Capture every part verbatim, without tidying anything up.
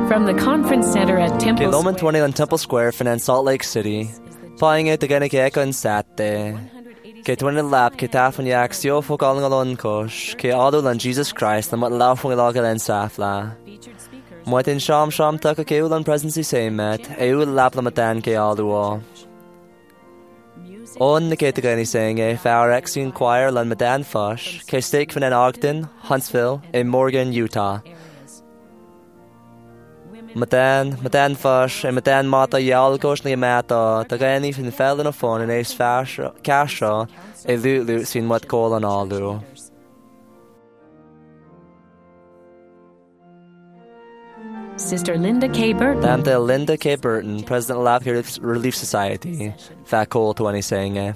From the conference center at Temple Kay Loman Square. twenty on Temple Square, Finan Salt Lake City. Plying it again kay Eka and Satte. Kay twenty lap kay Tafon Yak Sio Fokal Ngalon Kosh. Kay Ado Lan Jesus Christ, Namat Laufung Ilagal and Safla. Moitin Sham Sham Taka kay Ulan Presidency Same Met. Eul Lap Lamatan kay Alduo. On the Katagani saying a Fower Exine Choir Lan Madan Fush. Kay Stake Finan Ogden, Huntsville, in Morgan, Utah. Matan, Matan Fush, and Matan Mata Yalgosh ni Mata, Tagani fin fell in a phone and ace Casha, a loot loot seen what call on all do. Sister Linda K. Burton. Damn Linda K. Burton, President of Lap Relief Society, Fat Cole twenty saying eh.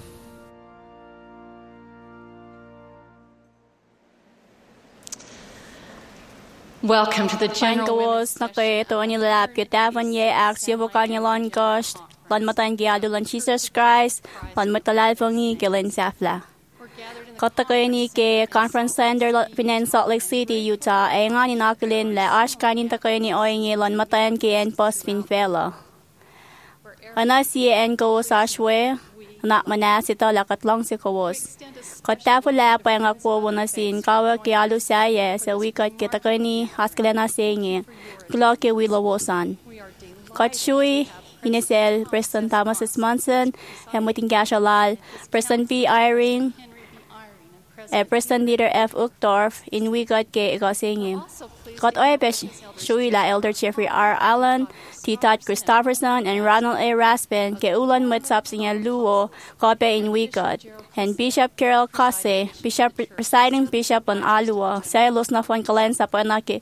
Welcome to the General Women's Nake to any lap get Davon ye ax you vocan lon gosh, Lon Matan Giadulan Jesus Christ, Lon Matalalfongi Gillen Safla. Kotakani ke Conference Center Finan Salt Lake City, Utah, Engan in Akulin, La Ashkanin Takani Oing, Lon Matan Ki and Post Finfella. Anasi and go Sashwe. Nak manasito lakat long si kawos. Katapula pa yung ako na sin kawa kialu saya sa wikat kitakani haskalana singi. Kloke wilawosan. Katshui Inesel Preston Thomas Monson Hemutin Gashalal Preston P. Irene eh, Preston Leader F. Uchtdorf in wikat ke ikasingi. Kat oepesh Shui la Elder Jeffrey R. Allen Titat Christopherson and Ronald A. Raspin ke ulan matsap siya luo kope in wikat. And Bishop Carol Kase, Bishop presiding Bishop on Alua, Silos na fon kalensa panake.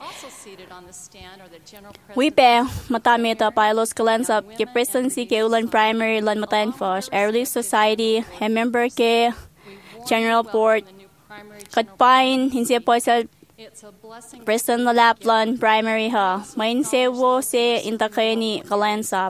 Wipe matamita Pilos kalensa ke presidency ke ulan primary lan matayan fosh, a relief society, a member ke general board, katpain hinsi po sa Preston Laplan primary ha. Main se wo se intakayani kalensa.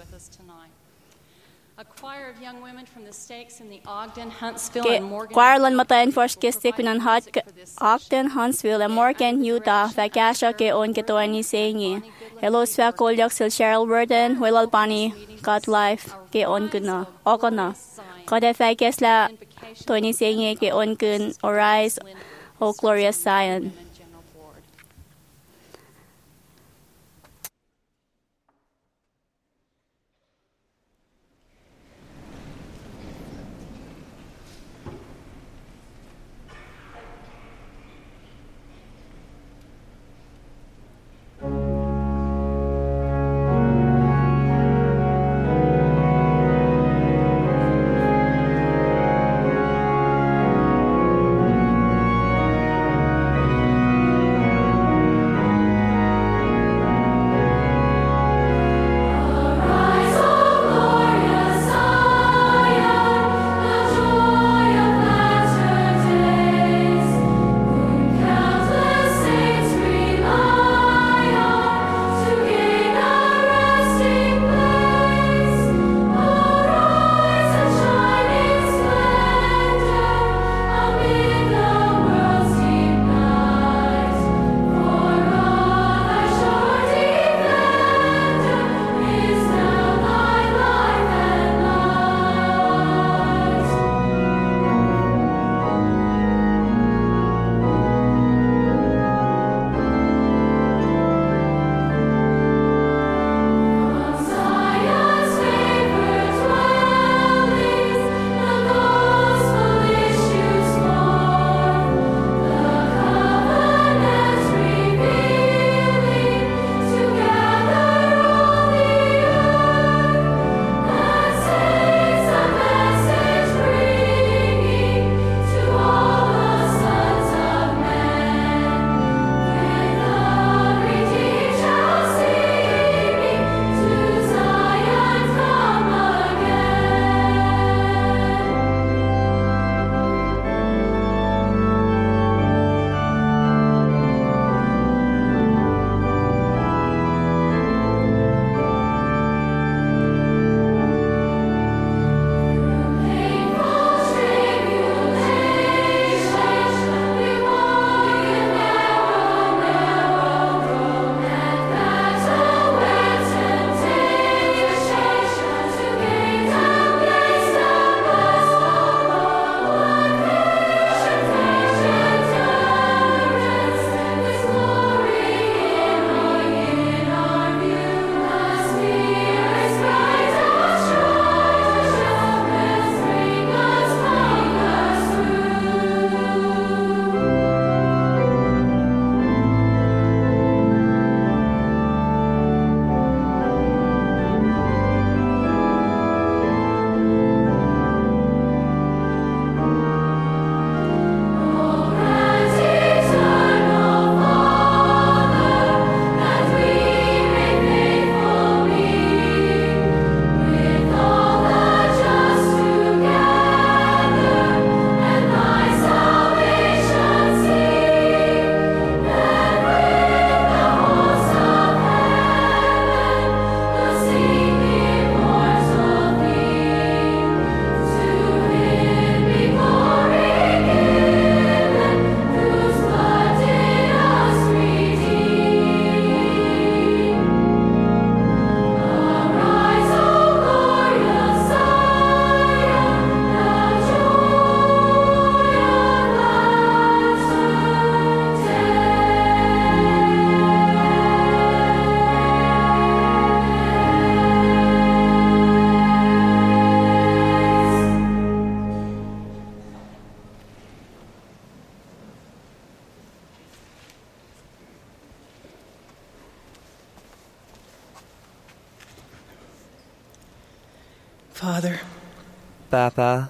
A choir of young women from the stakes in the Ogden, Huntsville, Ke and Morgan. choir lan matayan fosh ke stikunan hot Ogden, Huntsville, and Morgan, Utah. Vakasha ke on ke toani sengi. Hello swa kolyak sil Cheryl Burton, Willal Pani, God Life ke on kuna. Okona. Kada fakesla toani sengi ke on kun Arise, O Glorious Zion. Father, Papa,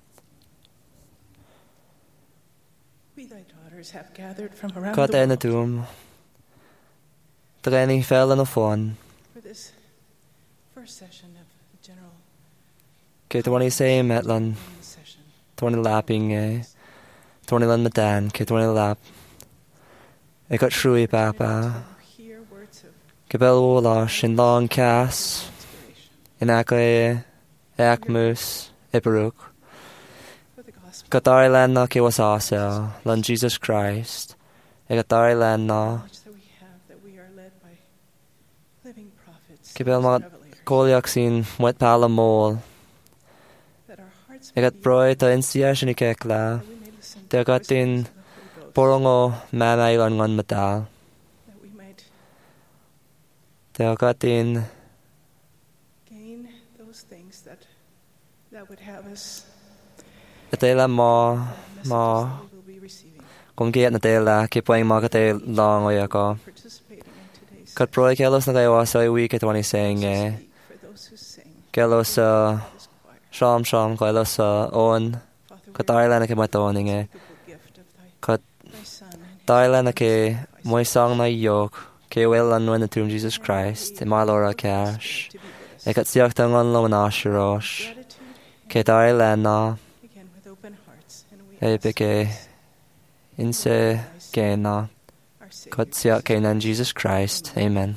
we thy daughters have gathered from around got the in the world doom. Dreni fell in the fun. for this first session of the general Ke twenty say metlan, session. twenty lapping, eh? Twenty lan matan, ke twenty lap. I got shrui, Papa. Hear words of Ke bel wolash in long cass. inspiration In Akae, Akmus, Ibaruk. for the gospel. Gatari lan na ke was asel, lan Jesus Christ. E gatari lan na. Much that we have, that we are led by living prophets. Ke bel and ma revelators, koliak sin wet pala mol. that our hearts E may gat be broi ta insiash ni kekla. that we may listen to Te the gat voice din of the Holy Ghost, Porongo mamay lan ngon matal. that we might Te gat din gain those things that that would have us Atela ma messages ma that we will be receiving, kung kiat na tela ke poing ma kate long oya ko. participating in today's Kat proi kelos na kayo sa iwi ke twenty saying eh. speak for those who sing Kelos sa this choir. sham sham kelos sa on. Father, we Katayla na ke matoning eh. unspeakable gift of thy, Kat thy Son and his tayla na ke sacrifice. moy song na yok. Ke well an when the tomb Jesus Christ. E ma lora cash. To be with us. E kat siyak tangon lo na shirosh. Gratitude, Ke tayla na again with open hearts, and we e ask peke this, inse ke na. our Savior, Kat siyak ke nan Jesus Christ. Amen.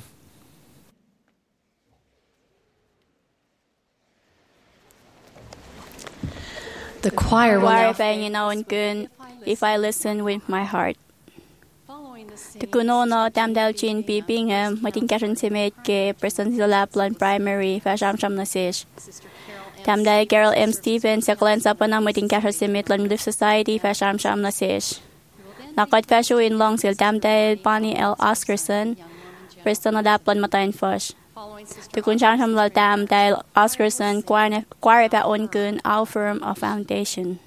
The choir will Choir now banging on gun if I listen with my heart. Following the Te singing, kuno no Sister tam dal Jean chin P. pi Bingham, mo tin karon si met ke person sa laplan primary fa sham sham na sish. Sister Carol M. Tam dal Carol M. Stevens sa klan sa panang mo tin karon si met lan Relief Society fa sham sham na sish. Nakot fa shu in long sil tam dal Bonnie L. Oscarson, person na laplan matayin fush. Following Sister Te kun sham sham la tam dal Oscarson choir choir pa on gun our firm of foundation.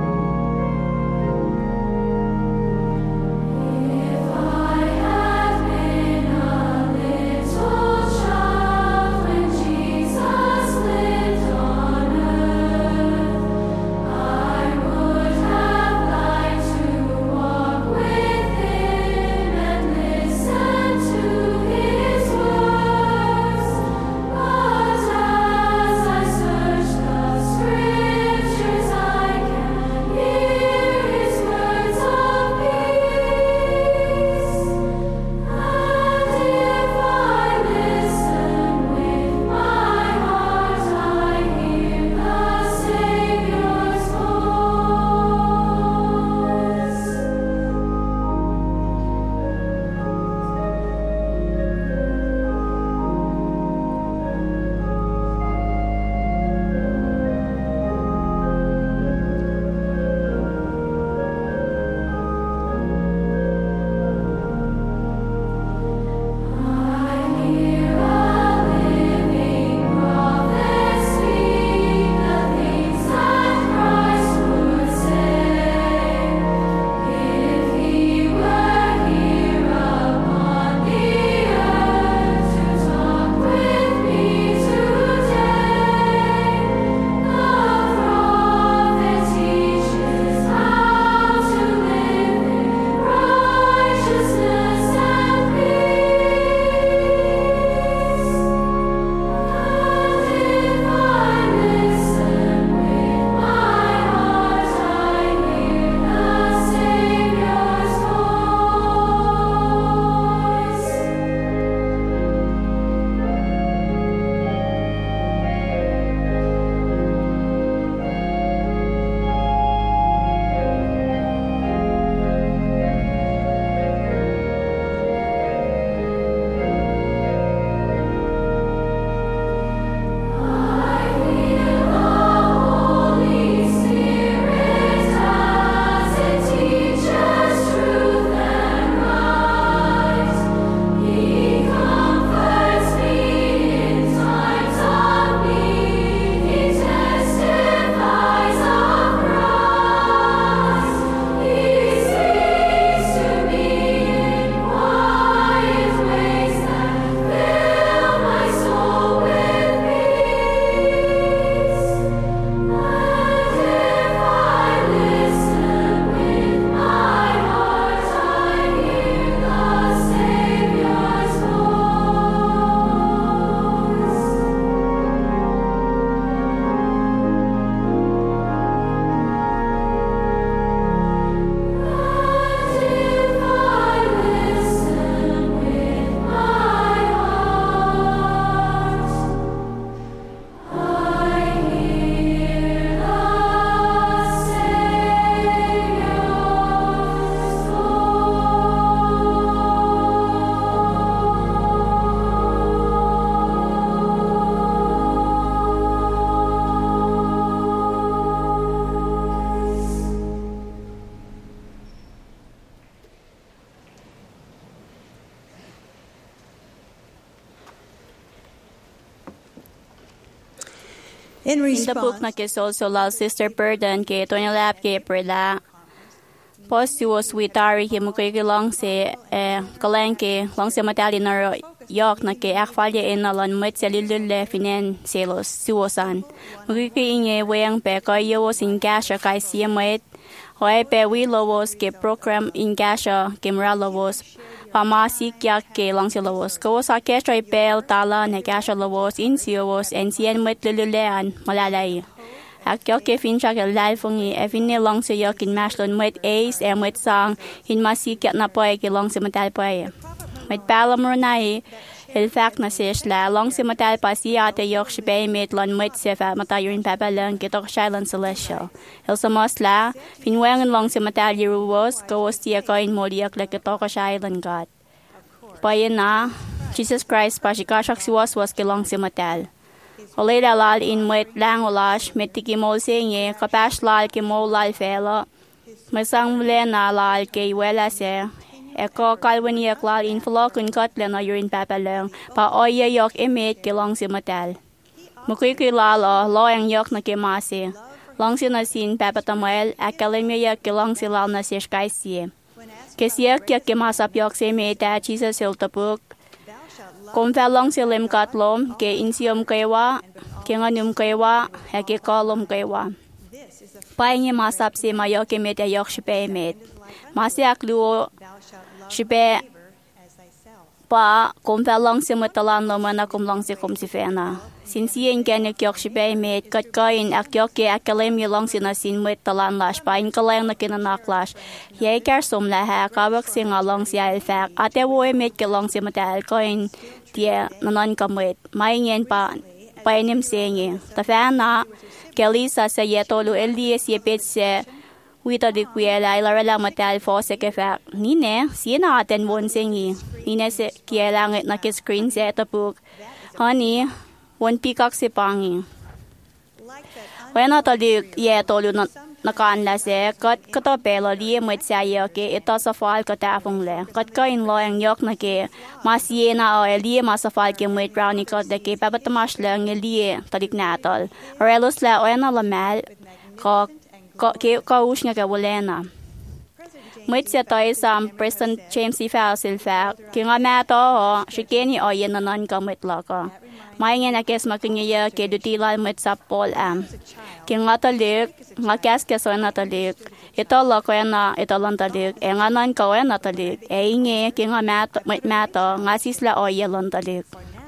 If I had In In the book response, na kisol so lal Sister Burden ke to niya lap ke perla. Pos si was witari ke mukay ke long se eh kalang ke long se matali na yok na ke akfalya in alan met sa lilule finen selos suosan. Mukay ke inye weyang pe ka yawos in gasha kay siya met. Hoy pe we lovos ke program in gasha ke mra lovos. Pamasi kya ke long se lovos. Ko sa ke troy pel tala na gasha lovos in sios en sien met lululean malalay. Akyo ke fincha ke lai fungi e finne long se yok in mashlon met ace e met sang in masi kya na poe ke long se matal poe. Met palamor nai el fact na sesh la long se matal pasi ate yok shipe met lon met se fa matayorin papalang ke tok shailan celestial. El samos la finwang long se matal yeruos ko ostia ko in modiak le ke tok shailan god. Poe na Jesus Christ pa shikashak siwas was ke long se matal. Olay lal in met lang olash met tiki mol senye kapash lal ke mol lal fela. Masang mule na lal ke wela se. Eko kalwani ek lal in flokun katle na yurin papalang pa oya yok emet ke long si matal. Mukui ki lal o lo ang yok na ke masi. Long si na sin papatamuel akalemya yak ke long si lal na si shkai siye. Ke siyak yak ke masap yok se meta Jesus hiltapuk. Kung falong silim katlom ke insiom kaywa, ke nganum kaywa, e ke kolom kaywa. Paingi masap si mayo ke met ayok shipe met. Masi akluo shipe pa kung falong si matalan lo man akum long si kum si fena. Sinsiyen ke nukyok shipe met kat kain akyok ke akalem yolong si na sin met talan lash pa in kalayang na kinanaklash. Yay kar sum laha kabak si ngalong si alfak ate woy met ke long si matal kain tia nanon kamwet maingen pa painim sengi tafana kelisa sa yetolu elies yepet se wita di kuela ilarala matal fo se ke fak nine sina aten won sengi nine se kielang na ke screen se tapuk honey won pikak se pangi wena tali yetolu na nakan la se kat kato pelo li met sa yo ke ito sa fal ka tafong le kat ka in lo ang yok na ke masye na o li ma sa fal ke met brownie kat de ke papatamash lang li tadik natol orelos la o na la mal ka ke ka us nga ka wala met sa toy sam President James C. Fausil fa ke nga mato o shikeni o yen nan ka met la ka maingen akes makinya ke dutila met sa pol am ke nga talik nga kas ke so na talik ito lo ko na ito lang talik e nga nan ko na talik e inge ke nga mato met mato nga sisla o yelon talik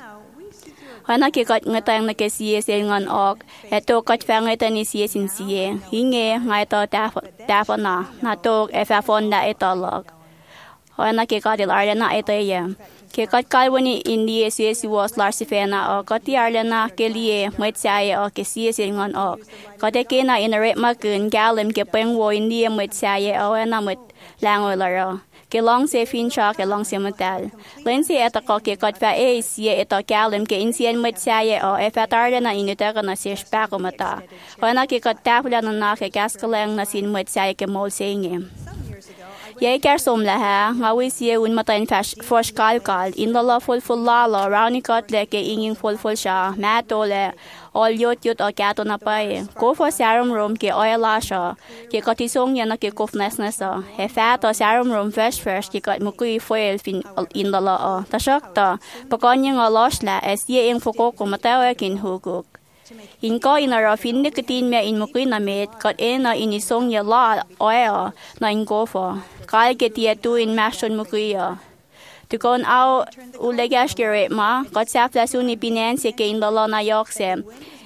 hana ke kat nga tang na ke siye se ngan ok eto kat fa nga tani siye sin siye inge nga ito taf taf na na to e fa fonda ito log hana ke kat il arena ito ye ke kat kalwani indie siye si was larsi fena o kat arlena ke liye met saye o ke siye se ngan ok kat ke na inare makun galim ke peng wo indie met saye o na met lango laro ke long se fincha ke long se matal lensi eta ko ke kat fa e siye eta galim ke insien met saye o e fa tarlena inita na se spa ko mata hana ke kat tapla na na ke kaskaleng na sin met saye ke mol senge Yay kar som laha ngawi siya un matain fosh kalkal in la full full lala round kat leke inging full full siya matole all yot yot o kato na pay ko fo serum room ke oil lasha ke katisong yan na ke kufnes na sa he fat o serum room fresh fresh ke kat mukui foil fin in la la o tasakta pakanya nga lashla es ye ing foko ko matawa kin hukuk Inko inara finne katin me in mukui na met kat ena inisong ya la oya na ingofo kal ke tia tu in mashon mukui ya tukon au ulegash kere ma kat safla suni pinense ke in la na yokse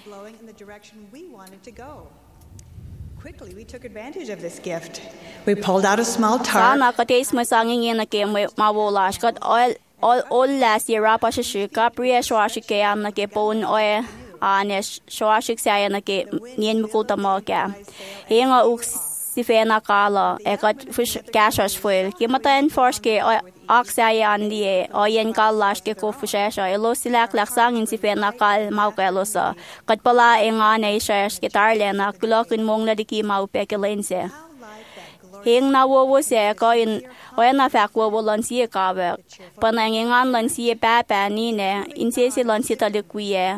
Quickly, we took advantage of this gift. We pulled out a small tarp. Sana kates masangin na ke mawolash kat all all all last year pa shi ka priya shwashi ke am na ke pon oya ane shwashik saya na ke nien mukuta mo kya hinga uk si fena kala e kat fish kashash fuel ke matan force ke aksaya andie o yen kalash ke ko fushesha elo silak laksangin si fena kal mau ka losa kat pala e nga ne shash ke tarlena kulokun mong na diki mau pe ke lense hing na wo wo se ko in o na fa ko wo lan si ka ba panang ngan lan si pa pa ni ne in se si lan si ta de kuye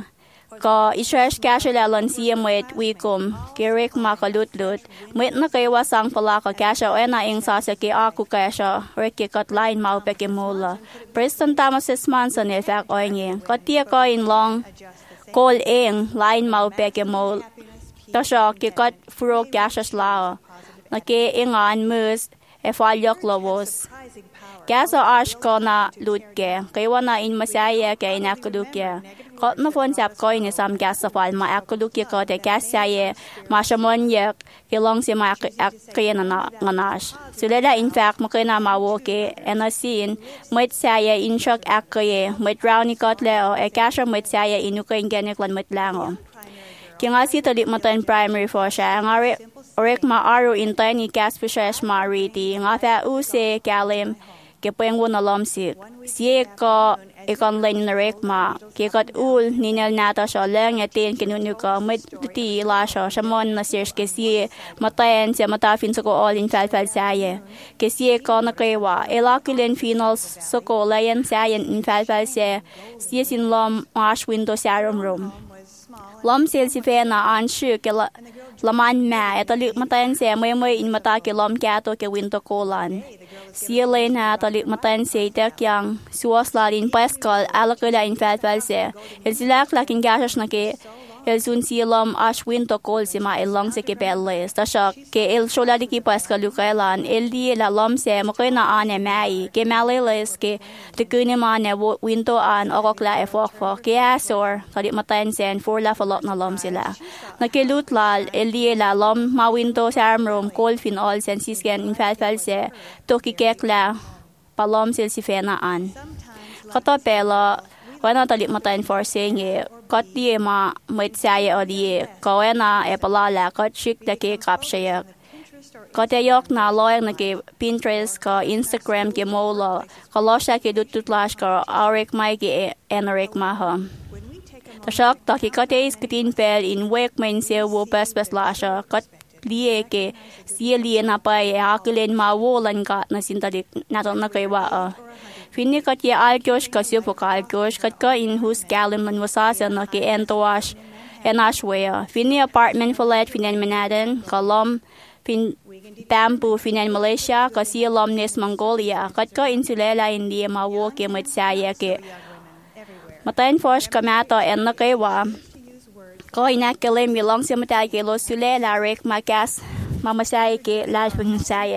ก็อิสราเอลแกชลาลอนเซียเมดวีกุมเกเรกมากลุดลุดเมดนักเอวาสังพลาก็แกชเอนาเองซาเสกอาคุแกชเรกกัดไลน์มาเปกมูลปริสตันตามาเซสมันสันเอฟกออยเงียก็เตียก็อินลองโกลเองไลน์มาเปกมูลตชอกเกกัดฟรูแกชสลานักเกเองอันมืสเอฟาลยกลวสแกสอาชก็น่าลุดแกเกว่าน่าอินมาเสียแกอินักดูแกก็นฟอนจับก้อยในสามแกสฟาลมาอักลุกยก็แต่แกเสียมาชมอนยกเกลองเสียมาอักเกยนนางนาชสุดแล้วอินแฟกมาเกยนามาโวเกเอ็นซีนไม่เสียอินช็อกอักเกยไม่ราวนิกอตแล้วเอแกชไม่เสียอินุกเองแกนิกลันไม่แรงอ๋อเกี่ยงอาศิตลิมาตัน primary for ชางาเรเรกมาอารูอินตันนี่แกสเปเชียลมารีตีงาแฟอูเซแกเลมเก็บเป็นวันลมสิเสียก็เอกอนเลนนเรกมาเกี่ยกัดอูลนินเอลนาตาชอเลงยาเตียนกินุนุก็ไม่ตีลาชอชมอนนาเสียเกษียมาเตนเสียมาตาฟินสโกอลินเฟลเฟลเสียเกษียก็นักเกว่าเอลาคิเลนฟินอลสโกเลยันเสียอินเฟลเฟลเสียเสียสินลมมาชวินโดเสียรุมรุมลมเซลสิเฟนาอันชื่อเกลละมันแม่เอตลิกมาเตนเสียไม่ไม่อินมาตาเกลมแกตัวเกวินโตโกลันเสียเลนะตลิกมาเตนเสียเด็กยังสวสลาดินเปสกอลอาลกเลอินเฟลเฟลเสียเอลสิลักลักินแกชนักเกเอลซุนเสียลมอาชวินโตโกลสิมาเอลลองเสกเปลเลสตาชกเกเอลโชลาดิกิเปสกอลูกเอลันเอลดีละลมเสียมกยนาอันเอแม่เกแม่เลเลสเกตะกุนมาเนวินโตอันออกลาเอฟอกฟอกเกอาซอร์ตลิกมาเตนเสียนฟูลาฟลอกนาลมสิละนักเกลุตลาเอลดีละลมมาวินโตซามรมโกลฟินออลเซนซิสเกนอินเฟลเฟลเสียตกิเกกลาปลอมเซลสิเฟนาอันก็ต่อไปละวันนั้นตลิกมาเตนฟอร์เซงเยก็ตีมาไม่ใช่อดีก็เวน่าเอปลาแล้วก็ชิกตะเกกับเชียก็จะยกน่าลอยนักเก็บ Pinterest ก็ Instagram เก็บโมลก็ล้อใช้เก็บดูตุลาชก็เอาเร็กไม่เก็บเอ็นเร็กมาฮะแต่ชักตอนที่ก็จะสกินเฟลอินเวกไม่เสียวัวเปสเปสลาชก็เลี้ยเก็บเสียเลี้ยน่าไปอากิเลนมาวัวลันก็น่าสินตลิกน่าต้องนักเก็บว่าฟินี่ก็จะอัลกิชก็เสียพวกอัลกิชก็ก็อินฮูสแกลมันว่าซาเซนนักเก็บเอ็นตัวชเอ็นอาชเวียฟินี่อพาร์ตเมนต์ฟลตฟินันแมนฮัตตันก็ล้อมฟินแบมบูฟินันมาเลเซียก็เสียล้อมเนสมองโกเลียก็ก็อินสุเลลาอินเดียมาวัวเก็บไม่ใช่เก็บมาตันฟอชก็มาต่อเอ็นนักเก็บว่าก็อินักเกลมีลองเสียมาตายเกลสุเลลาเร็กมาแคสมามาใช่เกลาฟินใช่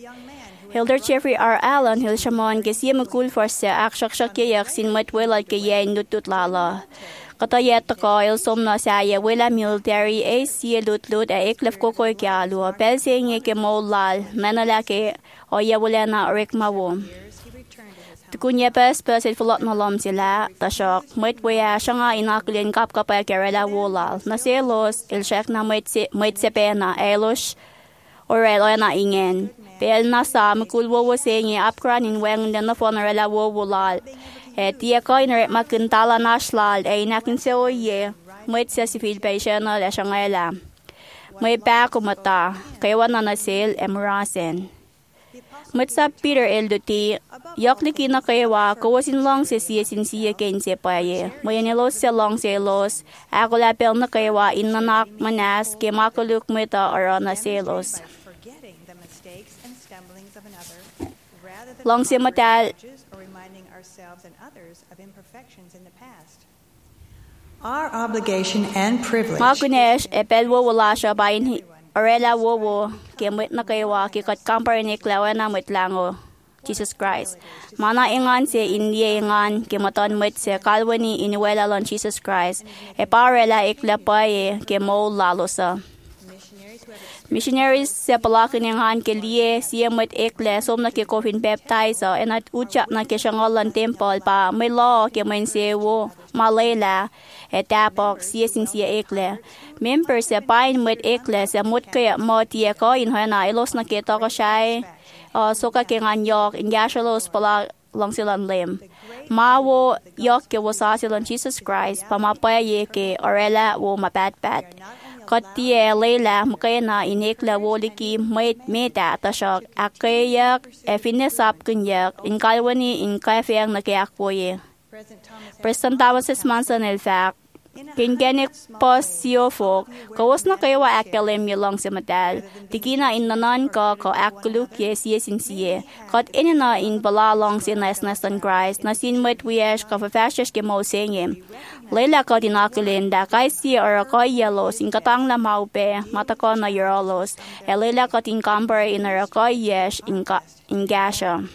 Hilder Jeffrey R. Allen Hil Shamon ke siya magkul for siya ak shak shak yak sin mat wala ke yay nutut lala. Kata yet ko il som na siya wala military a siya lut lut a iklef ko ko kya lu pel siya nge ke mo lal manala ke o ya wala na rek mawo. Tukunya pes pes it fulot na lom sila ta shok mat waya siya nga inaklin kap kapay kerala wala na siya los il shak na mat si mat si pena elosh or elo na ingen. Pel nasa makulwo wo sengi apkran in weng den na fonarela wo wolal. E tia ko in rep makintala naslal e inakin se o ye. Moit se si Filipation na la shangela. Moit pa kumata kay wana na sel emrasen. Moit sa Peter Elduti yakli na kay wa kawasin long se siya sin siya ken se pa ye. Moyanelo se long se los. Ako la pel na kay wa inanak manas ke makuluk meta or na selos. Long siya matal Our obligation and privilege Makunesh e pelwo wala siya bayin orela wowo kemit na kaywa kikat kamparenik lawa na mitlango Jesus Christ. Mana ingan siya indiya ingan kimaton mit siya kalwani iniwela lon Jesus Christ e parela iklapaye kemo lalo sa Missionaries sa palakin ng han ke liye siya mat ekle som na ke coffin baptize and at ucha na ke shangolan temple pa may law ke main sewo malayla et tapok siya sin siya ekle members sa pain mat ekle sa mut kaya mo tiya ko in hana ilos na ke to ko shay so ka ke ngan yok in gashalos pala long silan lem mawo yok ke wasa silan Jesus Christ pamapaya ke orela wo mapatpat Kotie leila mukena inekla woliki mait meta tashok akayak efinesap kunyak in kalwani in kafeng na kayak poye. Present Thomas Manson el fact Kingenik po siyo fok, kawas na kayo wa akalem yulong si madal. Tikina in nanan ka ka akuluk yes yes in siye. Kat inina in balalong si nas nasan Christ, na sin met wiyesh ka fafashish ke mo singim. Leila ka dinakulin da kay siya or ka yelos in katang na maupe, matako na yorolos. E leila ka tinkamper in or ka yesh in ka in gasha.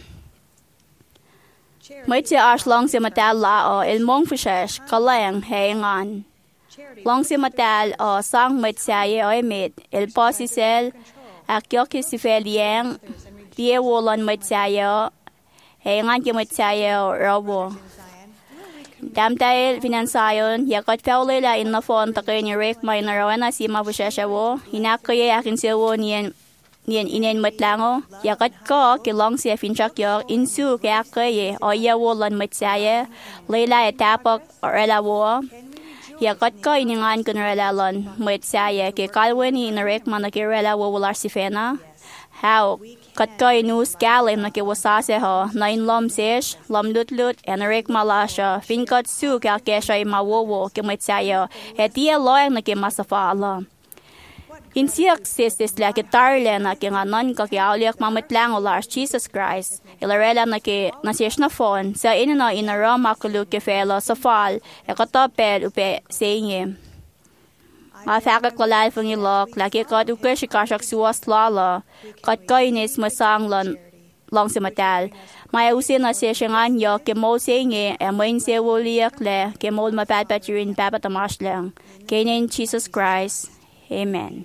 Mới chỉ ở long si matal la ở il mong fishesh kalang hengan. Long si matal ở sang mới chạy ở mệt il posi sel akyo ki si felieng tie wolon mới chạy ở hengan ki mới chạy ở robo. Dam tay finansayon ya kot faule la in na phone takin rek may na rawana si ma fishesh wo hinakaya akin si wo nien Nien inen mật lango, ya kat ko ki long si fin chak yo insu ke akaye o ya wolan mật saya, leila etapok or ela wo. Ya kat ko iningan kun rela lon mật saya ke kalweni in rek man ke rela wo wolar si fena. How kat ko inu scalim na ke wasase ho na in lom sesh, lom lut lut en rek malasha, fin kat su ke akesha ma wo wo ke mật saya, etia loeng na ke masafa Allah. Insiak sistis la ke tarle na ke nganon ka ke auliak mamatlang o Lord Jesus Christ. Ilarela na ke nasish na phone sa inina inara makulu ke felo sa fall e katopel upe seinge. Mafaka kolal fung ilok la ke kat uke shikashak suwas lala kat kainis masanglon long si matal. Maya usin na siya siyang yo ke mo seinge e moin se wuliak le ke mo mapatpaturin papatamash lang. Kainin Jesus Christ. Amen.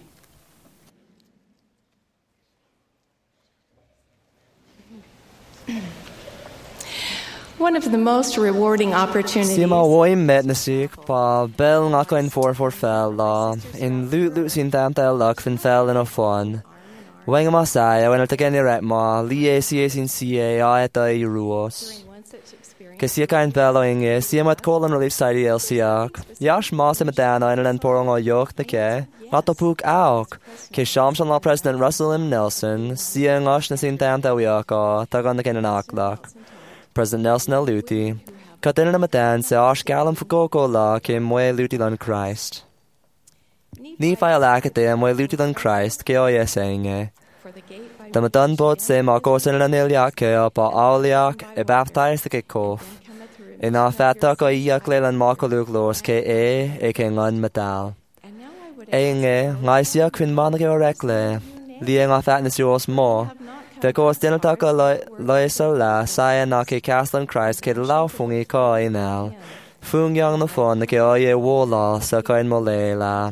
One of the most rewarding opportunities Si ma woi met na sik pa bel nga ko in for for fel la in lut lut sin tam tel lak fin fel in a fun. Wang ma sai when ta gen ret ma li e si sin si e a ta i ruos. Ke si kain belo inge si mat kolan relief side el siak. Yash ma se matana in an porong o yok ta ke. Ratopuk auk. Ke shamshan la President Russell M. Nelson si ngash na sin tam ta wiaka ta gan ken an aklak. President Nelson L. Luty, Katin na matan sa ash galam fukoko la ke mwe luty lan Christ. Ni fa alakate mwe luty lan Christ ke oye senge. Tamatan bot se mako sen lan eliak ke pa auliak e baptize ke kof. In a fata ko iyak le lan mako luglos ke e e ke ngan metal. Enge ngai sia kwin man ke orekle. Li nga fat nisios mo. The course dinner taka loy so la saya na ke castle Christ ke lau fungi ko inal. Fung yang na fon ke oye wola sa ko in molela.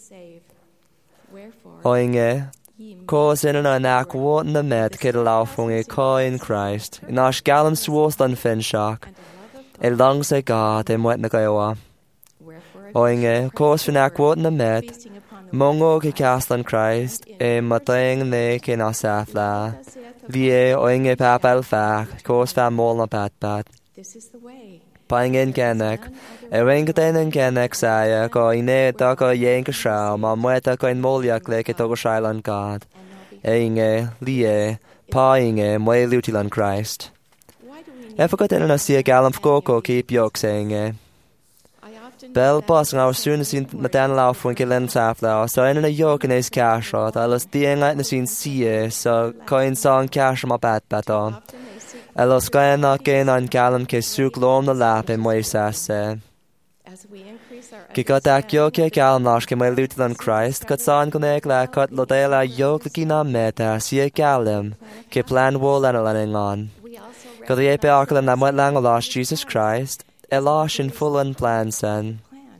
Oinge course in an anak wat na met ke lau fungi ko in Christ. In ash galam swos dan fin shock. E long se God e mwet na kayoa. Oinge course fin ak wat na met. Mongo ke castle Christ e mateng ne ke na safla. Vie oinge papal fak, kos fa mol na pat pat. Paingin kenek, e ringten en kenek saya ko ine ta ko yenke shao ma mweta ko in molyak le ke to shailan God. Einge lie painge mwe lutilan Christ. Efakaten na sia galam fkoko keep yok senge. Bel bos nga soon sin matan lauf when kilen safla so in a yok in his cash out alas dien na sin sie so coin song cash ma pat pato alas kain na ken an galam ke suk lom na lap in moi sasse ki got ak yok ke galam nash ke my lutan Christ got san konek la cut lodela yok ki na meta sie galam ke plan wol an laning on got the epe aklan na mo lang lost Jesus Christ Elash in full and plan sen.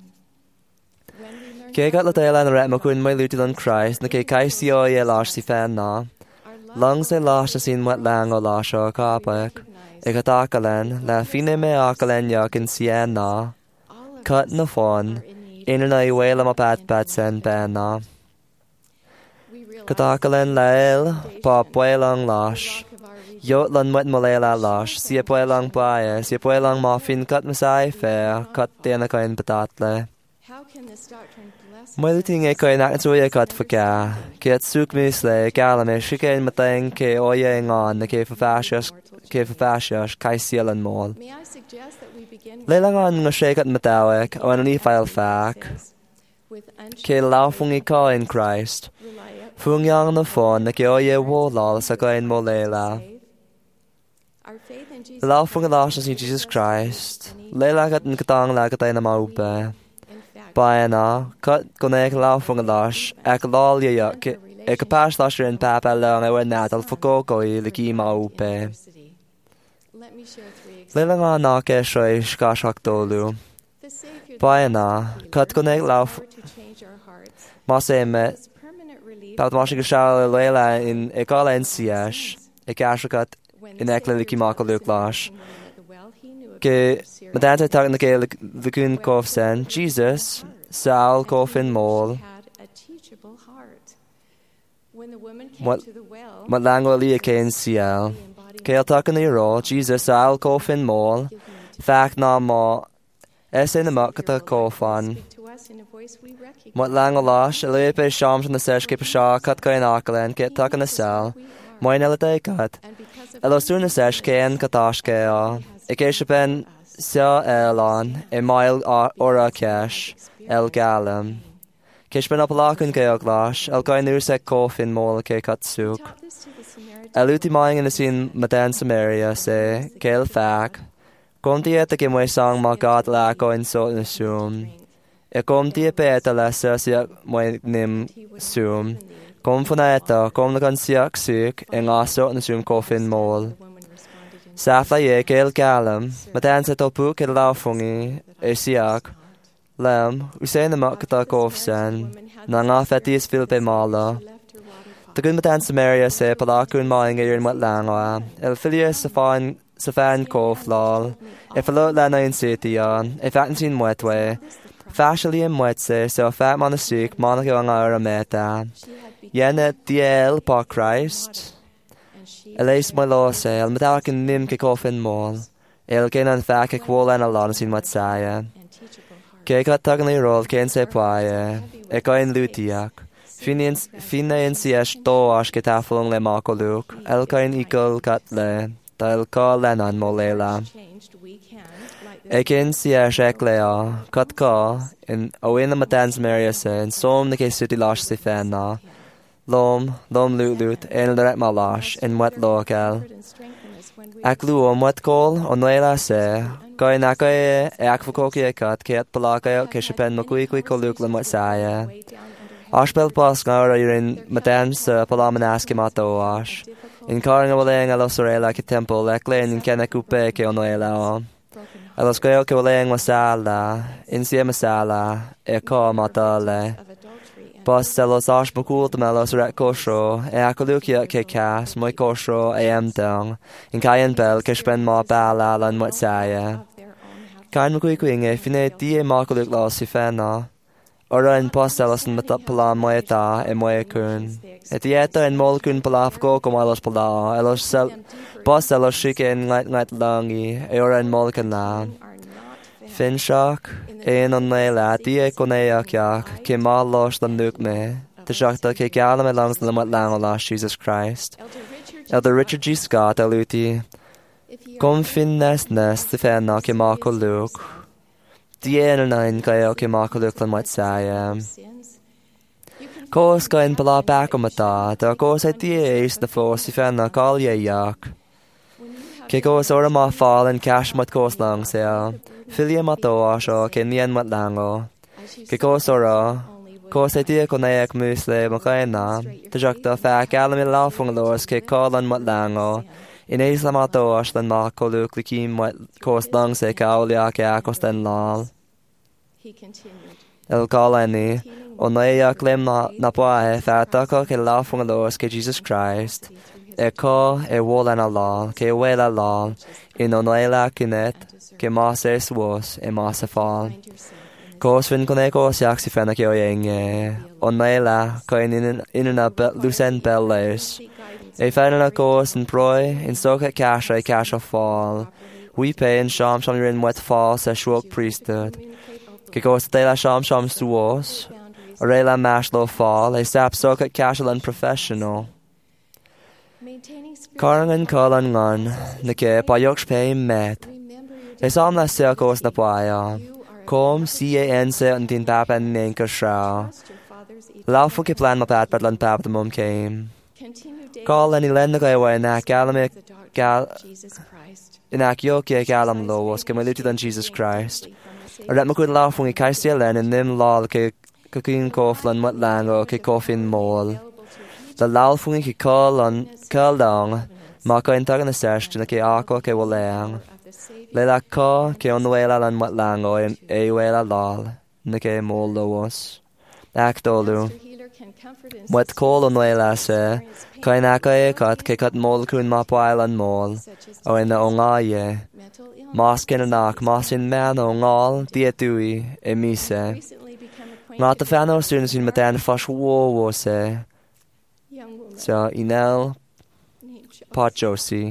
Ke gat la tela na ret makun mai lutan Christ na ke kai si o elash si fan na. Long se lash sin wat lang o lash o kapak. E gat akalen la fine me akalen yak in sien na. Cut na fon. In na iwela ma pat pat sen ban na. Gat akalen la el pa pwelang lash. Yot lan mwet molela lash, siya pwelang bae, siya pwelang muffin kat masai fair, kat tena kain patatle. Mweliting e kain akatsuya kat faka, kiat suk misle, galame, shikain matang ke oye ngon, na ke fafashas, ke fafashas, kai sielan mol. Leilang an nga shakat matawek o an ifail fak. Ke laufungi ka in Christ. Fungyang na fon na ke oye wolal sa ka in mo leila. Laufungi lasas ni Jesus Christ. Leilagat n katang lagat ay na maupe. Baina, kat konek laufungi las, ek lalya yak, ek kapas las rin papa lang ewa natal fukoko i liki maupe. Leilang an na ke shoy shkashak dolu. Baina, kat konek lauf... Mas eme, pat mas ik shal leila in ekala in siash, ek ashakat in ekle liki mako luklas. Ke madanta tak na ke likun kof sen, Jesus, sal kofin mol. Mat lango liya ke in sial. Ke al tak na iro, Jesus, sal kofin mol. Fak na mo, ese na makata kofan. Mat lango lash, lepe shams na sesh ke pasha kat ka in akalen, ke tak na sal. Moin elate kat. Elo sur na sesh ke en katash ke a. Ik eis ben sia elan, e mail ora cash, el galem. Kish ben apalakun ke oglash, el gain ursek kofin mol ke katsuk. El uti maing in sin madan Samaria se, ke el fak. Kom die et ke moe sang ma God la ko in so in sum. E kom die peta la sa sia moe nim sum. Kom van eta, kom na kan siak suk, en ga so in sum kofin mol. Safla ye gel galam, madan se topu ke laufungi, e siak, lem, usain na makata kofsen, na nga fetis fil be mala. Tagun madan Samaria se palakun maing irin mat langwa, el filia sa fan, sa fan kof lal, e falot lana in sitian, e fatin sin mwetwe, fashali in mwetse, so fat manasuk, manako ang ara meta. Yene diel pa Christ, Elais my lose, el medawak in nim ke kofin mol. El gen an fak ek wol an alon sin matsaya. Ke kat tagan i rol ken se paie. E ka in lutiak. Fina in siash do ash ke taflong le mako luk. El ka in ikol kat le. Da el ka lenan mo lela. E ken siash ek lea. Kat ka. In awin na matans Maria se. In som na ke suti lash si fenna. Lom, lom lut lut, en leret malash, en wet local. Ak luo mwet kol, on leila se, kai nakae, e ak fukoki e kat, ke at palakayo, ke shipen makui kui koluk le mwet saya. Ashpel pas ngara yurin madan sa palamanaski mato ash. In karang awaleng alos orela ke temple, ek len in kena kupe ke on leila o. Alos kayo ke waleng masala, in siya masala, e ka matale. Bas selos ash makul de melos ret kosho, e akalukia ke kas, moi kosho e em dong, in kayan bel ke spen ma bala lan mwet saya. Kain makui kuinge, fine die makaluk la si fena. Ora in pas selos in matap pala moe ta e moe kun. E dieta in mol kun pala fko kom alos pala, elos sel, pas selos shike in ngait ngait langi, e ora in mol kan la. Fin shock, een on leila, die koneak jak, ke ma los dan nuk me, te shakta ke gala me langs na mat lang olas Jesus Christ. Elder Richard G. Scott eluti, kom fin nest nest te fenna ke ma ko luk. Die en nain kayo ke ma ko luk lan mat saya. Kos ka in pala bako mata, da kos ai die eis na fos te fenna kal ye jak. Ke kos ora ma fall en cash mat kos lang sea. Filia mato asho ke nien mat lango. Ke kos ora, kos ai dia konayak musle makaina, te jakta fa kalami laufung los ke kalan mat lango. In eisla mato ashlan ma koluk likim mat kos lang se kaulia ke akos den lal. El kalani, o naia klem na na pae fa taka ke laufung los ke Jesus Christ. E ka e wolan ala, ke wela la, in onaila kinet, ke mas e swos, e mas e fall. Kos fin kone kos jak si fena ke o yenge, onaila, ka in inuna lusen belles. E fena na kos in proi, in soka kasha e kasha fall. We pay in sham sham rin wet fall se shwok priesthood. Ke kos te la sham sham swos, o re la mash lo fall, e sap soka kasha lan professional. Karangan kalan ngan, na ke payok pe met. Is am na se gos na baia. Com si e ense an din bab en nenka shra. Laufu ke plan ma bad bad lan bab the mum came. Gal any lenda ga wa na galame gal in ac yo ke galam lo was ke maluti than Jesus Christ. A ret ma good laufu i kaisia len in nim lal ke cooking koflan mat lango ke coffin mol. The laufu i ke call on call down ma ka intag na sest na ke ako ke wolang. Le la ka ke on wela lan mat lango in e wela lal na ke mol lo was. Ac dolu. Wat call on wela se kain aka e kat ke kat mol kun ma pail an mol o in na onga ye. Mas ken anak mas in man o ngal dia tui e mise. Not the fan of students in matan fash wo wo se. So inel pot Josie.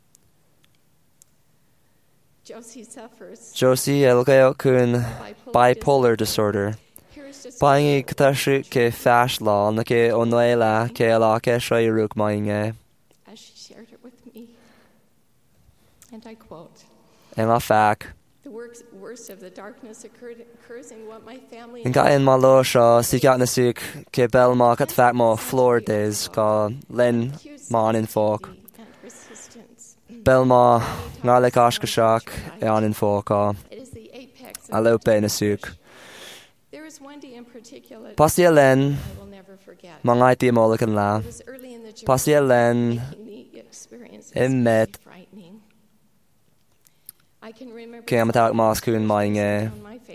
Josie elgeo kun bipolar disorder. Paingi katashi ke fash law na ke onoela ke ala ke shai ruk mainge. As she shared it with me. And I quote, En la fac. The worst, worst of the darkness occurred, occurs in what my family... In ga in malo sha sigat na sik ke bel ma kat fac mo floor days ka len man in folk. Bel ma ngale kash kashak e an in folk ka. Alope na suk. Pasia len mangai ti molakan la. Pasia len in met ke amatak mas kun mainge.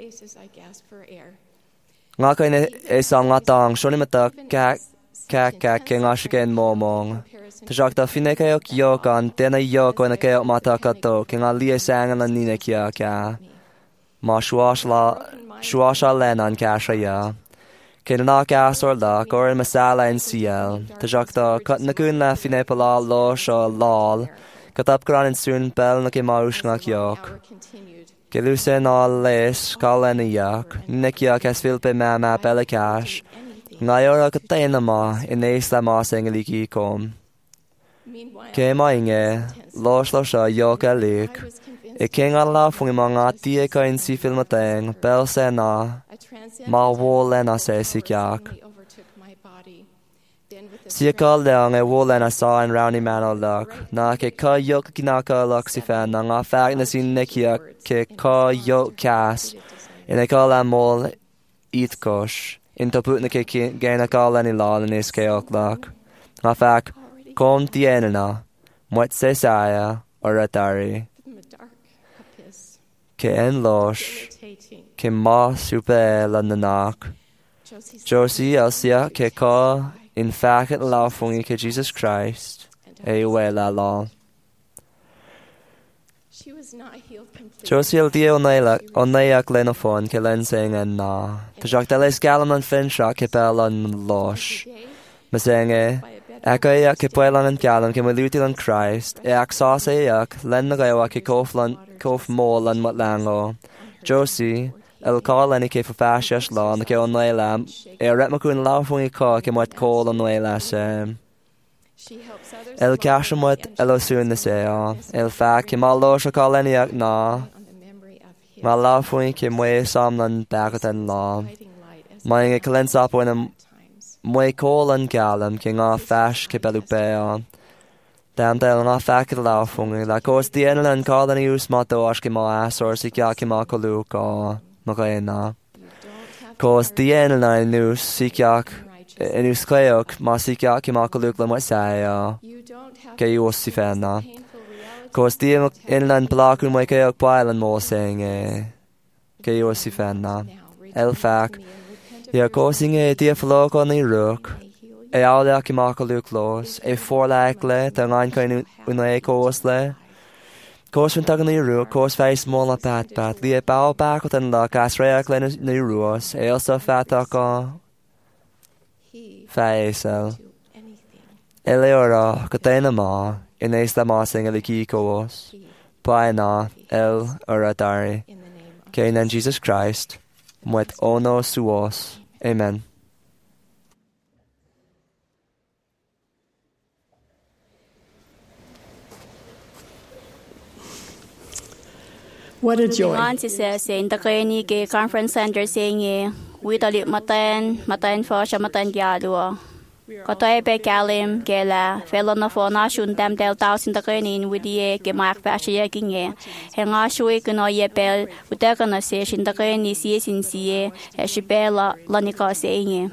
Nga kain e sang atang shoni mata ka ka ka ke nga shiken momong. Tajak da fine kayo kyo kan tena yo ko na kayo mata kato ke nga lie sang na nine kya ka. Ma shuash la shuash len an kasha ya. Ke na gas or la or masala in ciel. Tajak da kat na kun la fine pala lo sha lal. Kat up gran in soon bel na ke maush nga kyok. Ke luse na les kalen yak. Nek yak es filpe mama belakash. Ngayora katena ma in eis la ma sengeliki kom. Ke mainge los lo sha yok alik. E king alla fungi mga tie ka in si filmateng bel se na ma wole na se sikyak. Siya leang e wole na sa in roundy man o luk. Na ke ka yok kinaka luk si fan na nga fag na sin nekia ke ka yok kas. In e ka la mol eat kosh. In toput na ke gena ka la ni la na is ke ok luk. Nga fag kom tiena na. Mwet se saya oratari. Ke en losh, ke ma super la nanak. Josie elsia ke ka in fact la fungi ke Jesus Christ. E we la la. Josie el dia onela oneak lenofon ke len sing en na. Tajak deles galam an finsha ke bel an losh. Masenge Eka yak ke puelan an galam ke maluti an Christ. E ak sas e yak len na gawa ke kof lan kof mol an matlango. Josie el call any ke fashish la na ke on lam e ret makun la fun ka ke mat call on la sem. El kasham wat el soon the say el fa ke mal lo call any yak na. Ma la fun ke mwe sam nan bagat an la. My e cleanse up when Mwy call an galam ke nga fash ke belupea. Dan del nga fak la fungi la cos di enel an call an ius mato ash ke ma asor si kya ke ma kolu ka makaena. Cos di enel na nus si kya enus kleok ma si kya ke ma kolu la mo saya. Ke ius si fena. Cos di enel an plakun mwy ke ok pailan mo senge. Ke ius si fena. El fak. Ja, kosing e dia flok on i ruk. E aule aki maka luk los. E forlek le, ta ngain kain un e kos le. Kos fin tagan i ruk, kos fei smola pat pat. Li e bao bakot an la, kas reak le ni ruos. E elsa fat ako. Fei esel. E leora, katena ma. In eis la ma sing e ki kos. Pai na, el oratari. Kain en Jesus Christ. Mwet ono suos. Amen. What a joy. Ngan si se se in takay ni ke conference center saying ye we tali matan matan for siya matan gyalo. Katoy pe kalim ke la fellow na for na shun tam tel tao sin takay ni in with ye ke mak pa siya king ye. He nga shui kuno ye pel utaka na se sin takay ni siye sin siye e si pe la lanika saying ye.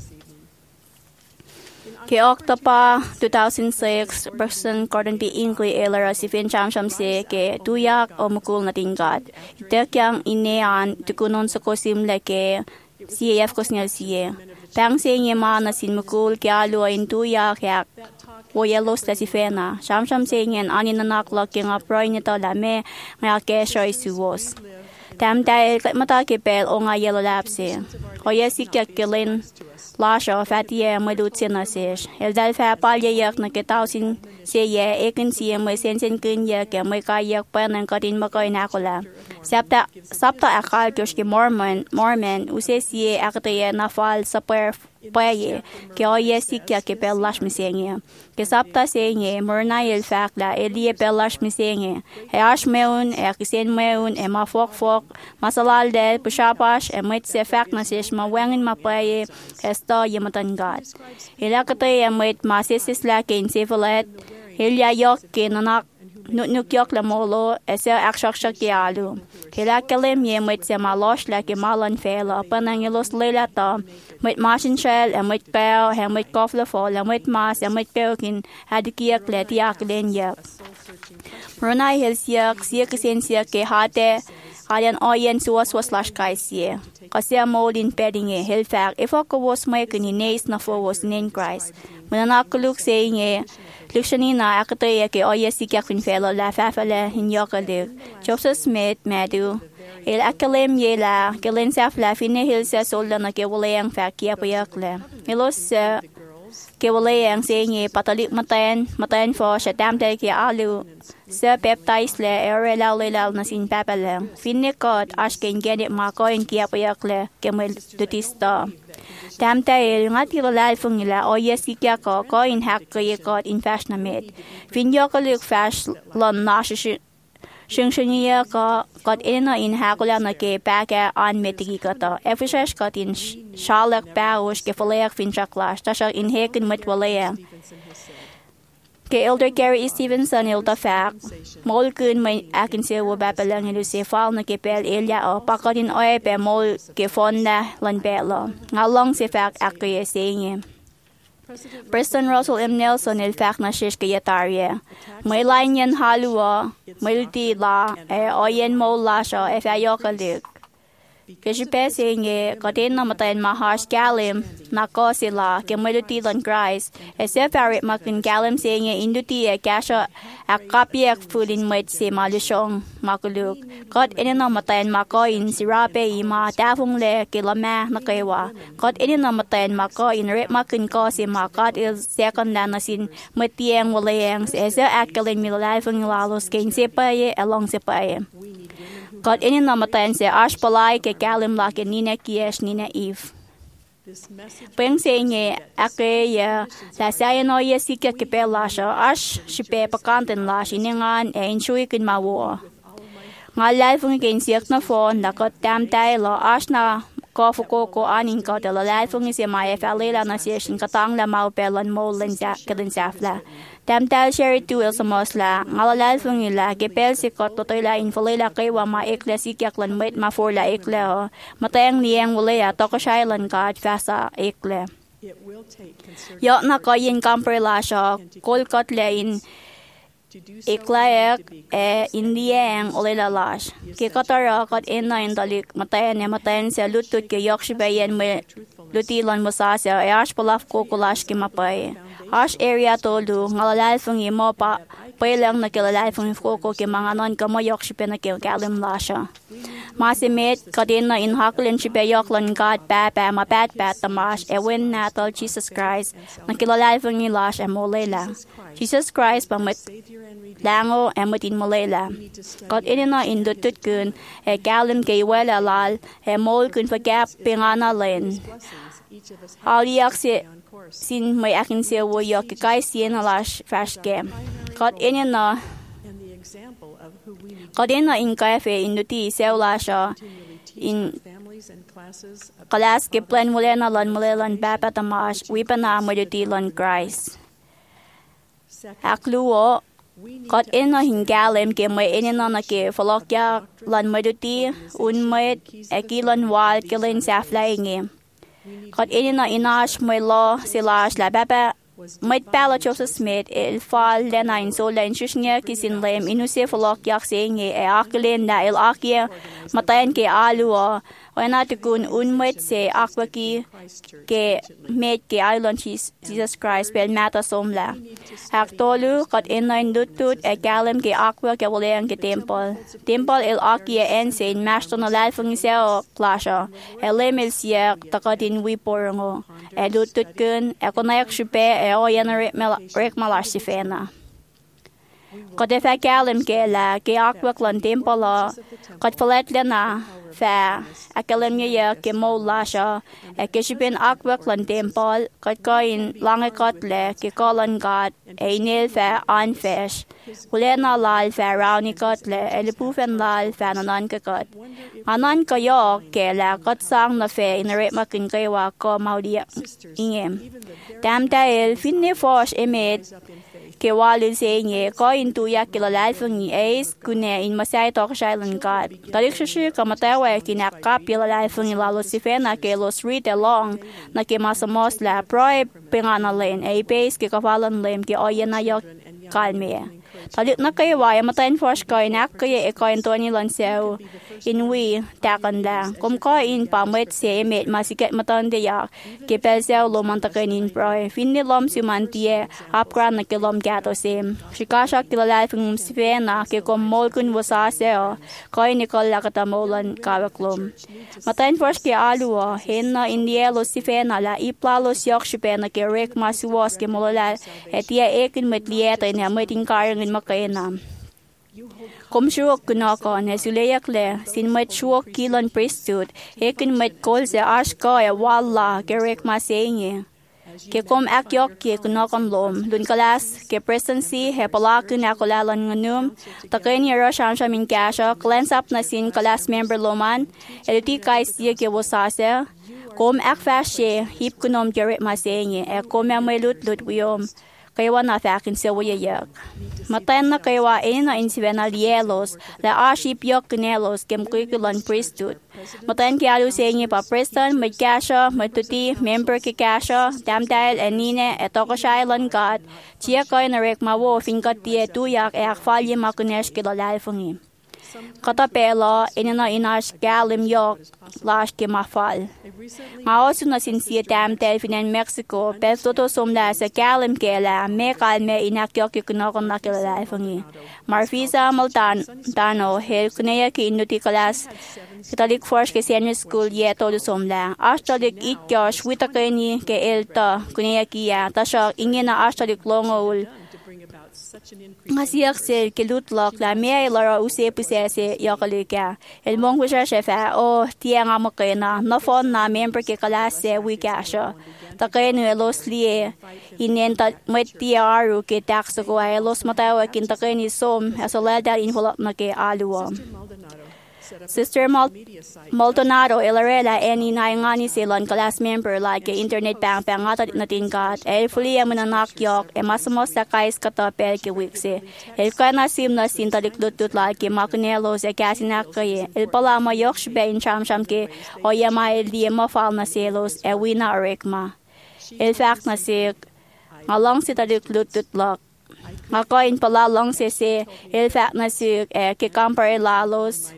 Ke October two thousand six, Person Gordon B. Ingley Elara si Fin Cham Cham se ke tuyak o mukul na tingkat. Ito kyang inean tukunon sa kosim le ke C A F kos nga siye. Pang se nye ma na sin mukul kya luwa in tuyak yak o yelos la si Fena. Cham Cham se nyen anin na naklok yung aproy nito lame nga ke shoy suwos. Tam dahil mata ke pel o nga yelo lapse. O yesik yak kilin Lasha fatia malutsina sesh. El dal fa palya yak na ketausin se ye ekin siya may sensen kun yak ya may kayak pa ng katin makoy nakula. Sapta sapta akal kyosh ki Mormon Mormon use siya akataya na fal sa per paye ke o ye sikya ke pelash misenge. Ke sapta senye morna el fakla elie pelash misenge. He ash meun e kisen meun e ma fok fok masalal del pushapash e mit se fak na sesh ma wangin ma paye esta yamatan God. Ilakatay amit masis lakin sifalet hilya yok ke nanak nuk yok la molo ese akshak shakialu. Hilakalim yemit se malosh laki malan fela panangilos leilata mit masin shell amit peo hamit kofla fol amit mas amit peokin hadikiyak letiak lenyak. Runai hilsiyak siyak sensiyak ke hate Kalian oyen suwas was lash kaisye. Kasi amolin pedinge hilfak if ako was may kaninis na fo was nin Christ. Mananakuluk saying Luxanina akatoya ke oye sikyak fin fellow la fafala hinyokaluk. Joseph Smith Madu. Il akalem yela kilin safla fine hilsa sola na ke walayang fakya payakle. Ilos ke walayang saying patalik matayan matayan fo siya damdal ke alu. Sa baptize le ere lau le lau na sin papalang. Finikot asking genit makoin kia payakle kemel dutista. Tam tail nga tilalal fung nila o yesikia ko koin hak kayakot in fash na mit. Finyo ko luk fash lon na shung shuniya ko kot ina in hakula na ke paka on mitigi ko to. Efishash kot in shalak paush ke falayak finchaklash. Tasha in hekin matwalaya. Ke Elder Gary E. Stevenson ilta fak, mol kun may akin siya wabapalang ilu si fal na ke pel ilya o pakatin oe pe mol ke fonda lan pelo. Ngalong si fak akaya singe. Preston Russell M. Nelson il fak na shish ke yatarye. May lain yan halua, may luti la, e oyen mol la siya e fayokalik. Kasi pesinge katin na matayin mahash galim na ko sila ke malutilan Christ e separit makin galim singe induti e kasha akapiak fulin mit si malusyong makuluk. Kot ini na matayin makoin si rape ima tafung le kilama na kaywa. Kot ini na matayin makoin rip makin ko si makat il second na nasin matiyang walayang si esa akalin milalafang lalos king sipaye along sipaye. God ini namatayan si Ash Palay ke kalim laki nina kiesh nina Eve. Peng senye ake ya la saya no ya sikya ke pe lasha Ash shipe pakanten lash iningan e inshui kin mawo. Ngalal fung ken siyak na phone na ko tam tay lo Ash na ko fuko ko anin ko de la lal fung si mai fa lela na si shin katang la mau pelan mo len ja kadin safla. Tam tal share tu el samosla ngalal fung ila ke pel si ko to la infolela kay wa ma ekle si kyaklan met ma for la ekle ho matayang niang wala to ko shailan ka fasa ekle yo na ko yin kamper la sha kol kot le in iklayak e indiang olela lash ke katara kot ina indalik matayan ne matayan sa lutut ke yok shibayen me lutilan mosasya e ash palaf ko kulash ki mapay ash area tolu ngalalal fung imo pa pailang na kilalal fung ko ko ke mga non ka mo yok shipe na ke galim lasha masimit kadina in haklin shipe yok lan god pa pa ma pat pat tamash e win natal Jesus Christ na kilalal fung ni lash e molela Jesus Christ pa mat lango e matin molela god inina indutut kun e galim ke wala lal e mol kun fagap pingana len aliak si sin may akin siya wo yok kay siya na lash fash game god inina ก็ได้na in cafe in duty seula sha in class ke plan mule na lan mule lan bapa tamash we pana moduti lan Christ akluo God in na hingalem ke may inin na ke falokya lan moduti un may ekilon wal kilin sa flying God in na inash may lo silash la bapa Might pala Joseph Smith il fall lena in so len shishnya kisin lem inuse falok yak senge e aklen na il akia matayan ke alua wana tukun un might se akwaki ke met ke island Jesus Christ bel mata somla aktolu kat inline dutut e galem ke akwa ke walen ke temple temple il akia en se master na lalfung se clasha elem il sia takatin wi porongo e dutut kun e konayak shupe e o yana rek malashi fena Kad e fe galem ke la ke akwa klan temple la kad falet lena fa akalem ye ke mo lasha e ke shibin akwa klan temple kad kain lange kat le ke kalan god e nil fa an fish kulena lal fa rauni kat le e le pufen lal fa nanan ke kat anan ka yo ke la kat sang na fe in re makin kai wa ko maudia ingem dam ta el finne fosh emet ke walil senye ko intu ya kilala fungi es kune in masai tok shailan god tarik shishi kamatawa kinakap kilala fungi lalo sifena ke los read along na ke masamos la proy pengana len e base ke kafalan lem ke oyena yok kalme tarik na kay waya matain fosh ko inak kay e ko intoni lan seu inwi takan la kum ko in pamet se met masiket matan de ya ke pesel lo mantakin proy finni lom simantie apkran na kilom gato sim shikasha kilala fung sifena ke kom molkun wasaseo koy nikol lakata molan kawaklom matain fosh ke alua henna indielo sifena la iplalo syok shipena ke rek masuwas ke molala etia ekin metlieta in ameting karang in makaena Kom shuok kunako ne suleyak le sin met shuok kilon priesthood ekin met kol se ashko e walla ke rek masenge ke kom akyok ke kunakon lom lun kalas ke presidency he palakun akolalan nganum taken yero shamsha min kasha cleanse up na sin kalas member loman eliti kai sie ke wasase kom akfashe hip kunom ke rek masenge e kom amelut lut wiom kaywa na fakin se wayak matayan na kaywa e na insivena lielos la aship yok knelos kem kuikulan priesthood matayan ki alu senye pa preston may kasha may tuti member ki kasha damdal enine etoko shailan god chia koy na rek mawo finkat tie tuyak e akfalye makunesh kilalal fungi Kata pela inina inash galim yok lash ke mafal. Ngaosu na sinsia tam telfinen Mexico pel toto somla sa galim kela me kalme inak yok kunokon na kela fangi. Marfisa maltan tano hel kuneya ki inuti kalas Catholic Force ke senior school ye todo somla. Ashtolik ityo shwita kani ke elta kuneya kiya tasha ingina ashtolik longoul. Ngasiyak sel kelutlok la mea ilara use pusese yakalika. El mong wisha shefa o tia nga makena na fon na member ke kalase wikasha. Takenu elos lie inenta met tia aru ke takso ko ay elos matawa kin takeni som asolada infolok na ke aluwa. Sister Mal Maldonado Ilarela eni na ngani silan class member like internet bang bang atat natin kat el fulia mananak yok e masamos sa kais katapel ke wiksi el kana sim na sintalik lutut like makunelo sa kasinak kay el palama yok shbe in cham cham ke o yama el di ma fal na selos e wina rekma el fact na sik along sitalik lutut lok Ngakoin pala long se se el fact na sik e ke compare lalos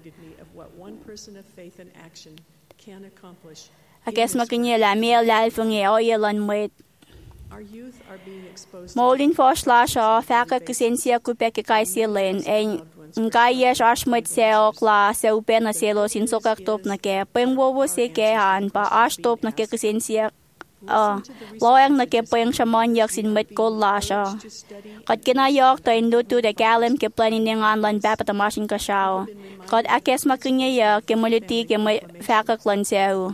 Akes makinye la mel lal fungi oyelan met. Molin fosh la sha faka kusensia kupe ke kai silen en ngai ye shash met seo kla se upena selo sin sokak top na ke pengwo wo se ke han pa ash top na ke kusensia Ah, loyang na ke peng shaman yak sin met ko la sha. Kat kina yok to indutu de galim ke planin ngan lan bapa tamashin ka shao. Kat akes makinya ya ke muliti ke faka klan seu.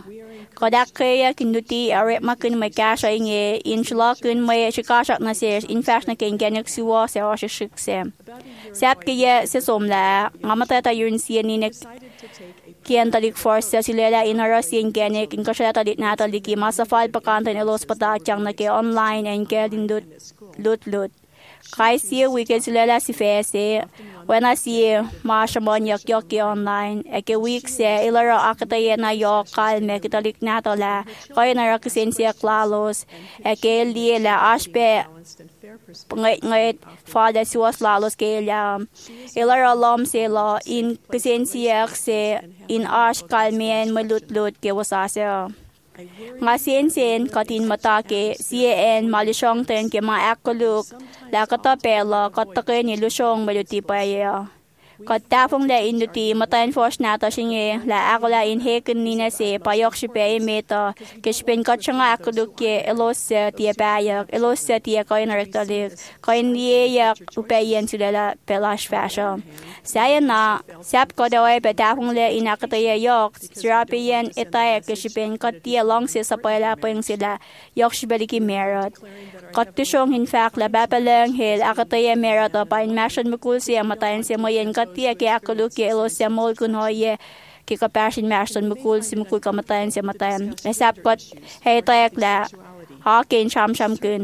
ก็ดักเคยกินดูตีอะไรมาขึ้นไม่กล้าใช้เงี้ยอินชลอขึ้นไม่ชิกาชักนาเสียอินแฟชนักเก่งแกนึกสิวเสียว่าชิกเสียแซ่บกี่เยเสียสมแล้วงามาแต่ตายืนเสียนี่เนกเกียนตาลิกฟอร์สเสียสิเลดอินอาราเซียนแกนึกอินก็ใช้ตาลิกนาตาลิกีมาสฟาลประกันแต่ในโลสปตาจังนักเกออนไลน์เองแกดินดุดลุดลุดใครเสียวิกสิเลดสิเฟสเซ่วันอาเซียมาชมอนยกยกเกออนไลน์เอกวิกเสียอิลาราอักตายนายกคัลเมกิตาลิกนาตละก็ยินรักเซนเซียคลาโลสเอกเลียละอาชเปงยงยฟาเดซัวสลาโลสเกลยามอิลาราลอมเซลาอินกเซนเซียกเซอินอาชคัลเมนมลุดลุดเกวสาเซงาเซนเซนก็ตินมาตาเก ซี เอ เอ็น มาลิชองเตนเกมาแอกลุกแล้วก็ตาเปลก็ตะเกนิลุชองมาลุติไปเยก็ตาฟงเลอินดุตีมาตานฟอร์ชนาตาชิงเอและอากลาอินเฮกินนินาเซปายอกชิเปเมตาเกชเป็นก็ชงอากลุกเกเอโลเซตีปายอกเอโลเซตีก็อินรักตาลิกก็อินเดียกอุปยันสุดละเปลาชแฟชั่นสายนาซับก็ได้ไปตาฟงเลอินักตายอกสราปียันเอตายเกชเป็นก็ตีลองเซสปายลาเปิงเสละยอกชิเบลิกิเมรดก็ตุชงหินแฟกและแบบเปลงเฮลอากตายเมรดไปแมชนมุกุลเสียมาตานเสียมายันก็tia ke akulu ke elo semol kun hoye ke ka passion marston mukul simukul kamatayan se matayan nasap kot hey tayak la ha ken sham sham kun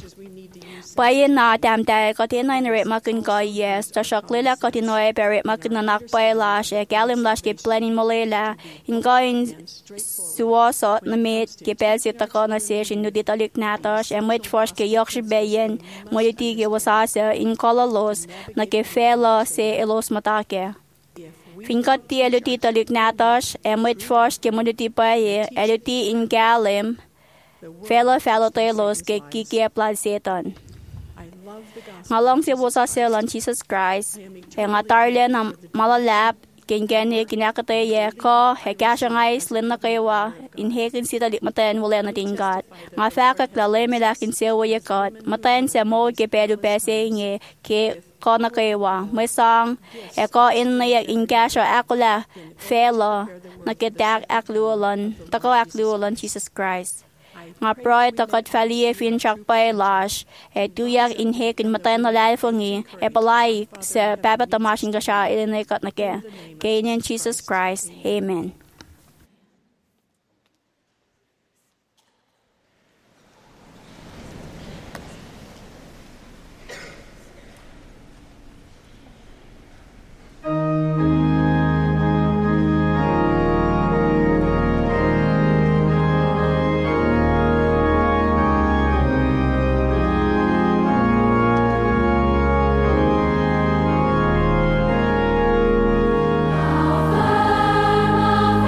payen na tam ta ko tin nine rate makun ko yes ta shaklela ko tin noy pere makun nak pai la she galim la ke planning molela in going suoso na met ke pel se ta ko na se shin nu ditalik na ta she met force ke yok shi beyen moiti ke wasasa in kolalos na ke fela se elos matake finkat ti eluti talik na ta she met force ke moiti pa ye eluti in galim fela fela telos ke kike plaseton ngalong si busa selan Jesus Christ e ngatarle na malalap kengene kinakate ye ko he kasha ngai slin na kaywa in hekin sita di matayan wala na tingat nga faka klale me lakin sewa ye kot matayan se mo ke pedu pese nge ke ko na kaywa may sang e ko in na ye in kasha akula fela na ketak akluolon tako akluolon Jesus Christ nga proy takot falie fin chak pai lash e tuyak in hekin matayan na lai fungi e palai sa papa tamashin ka siya ilinay kat na ke kainin Jesus Christ amen. Our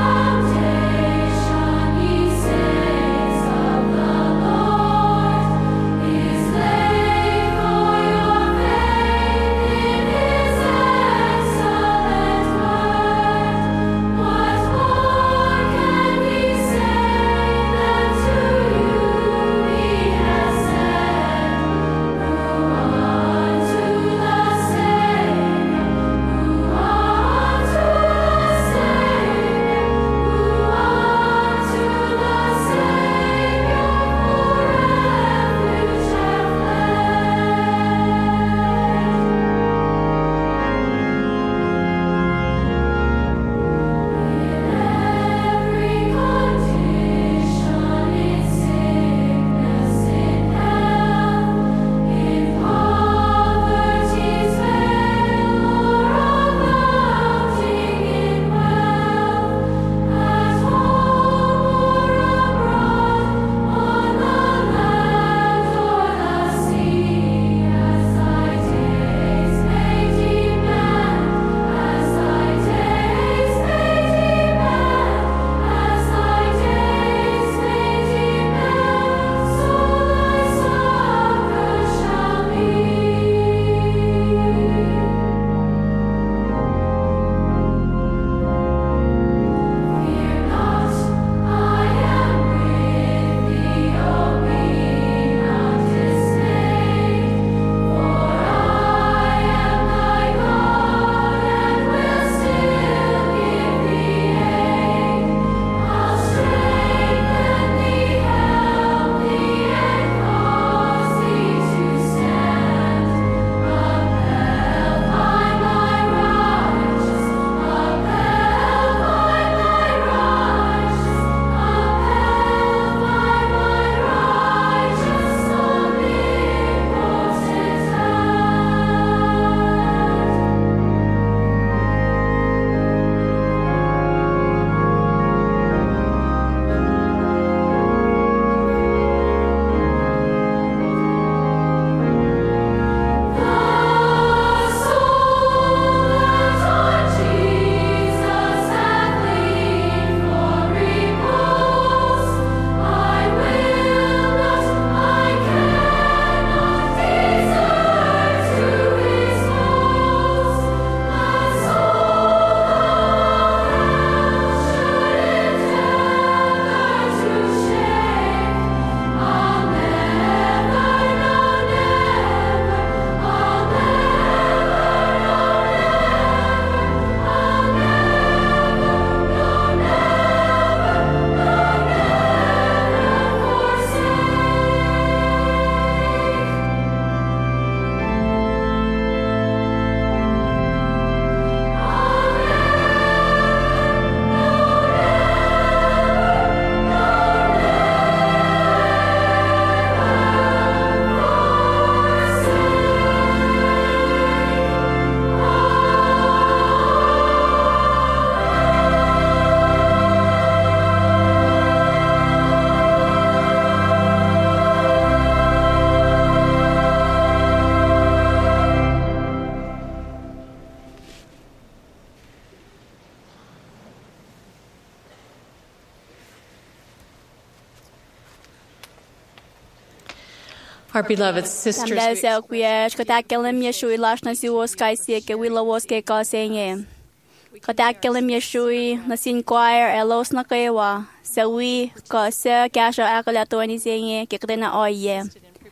Our beloved sisters, Tamdal sa kuya, katakelim Yeshui lash na si wos kai si ke wila wos ke ka senye. Katakelim Yeshui na sin choir elos na kaywa. Sa wi ka sa kasha akalato ni senye ke kena oye.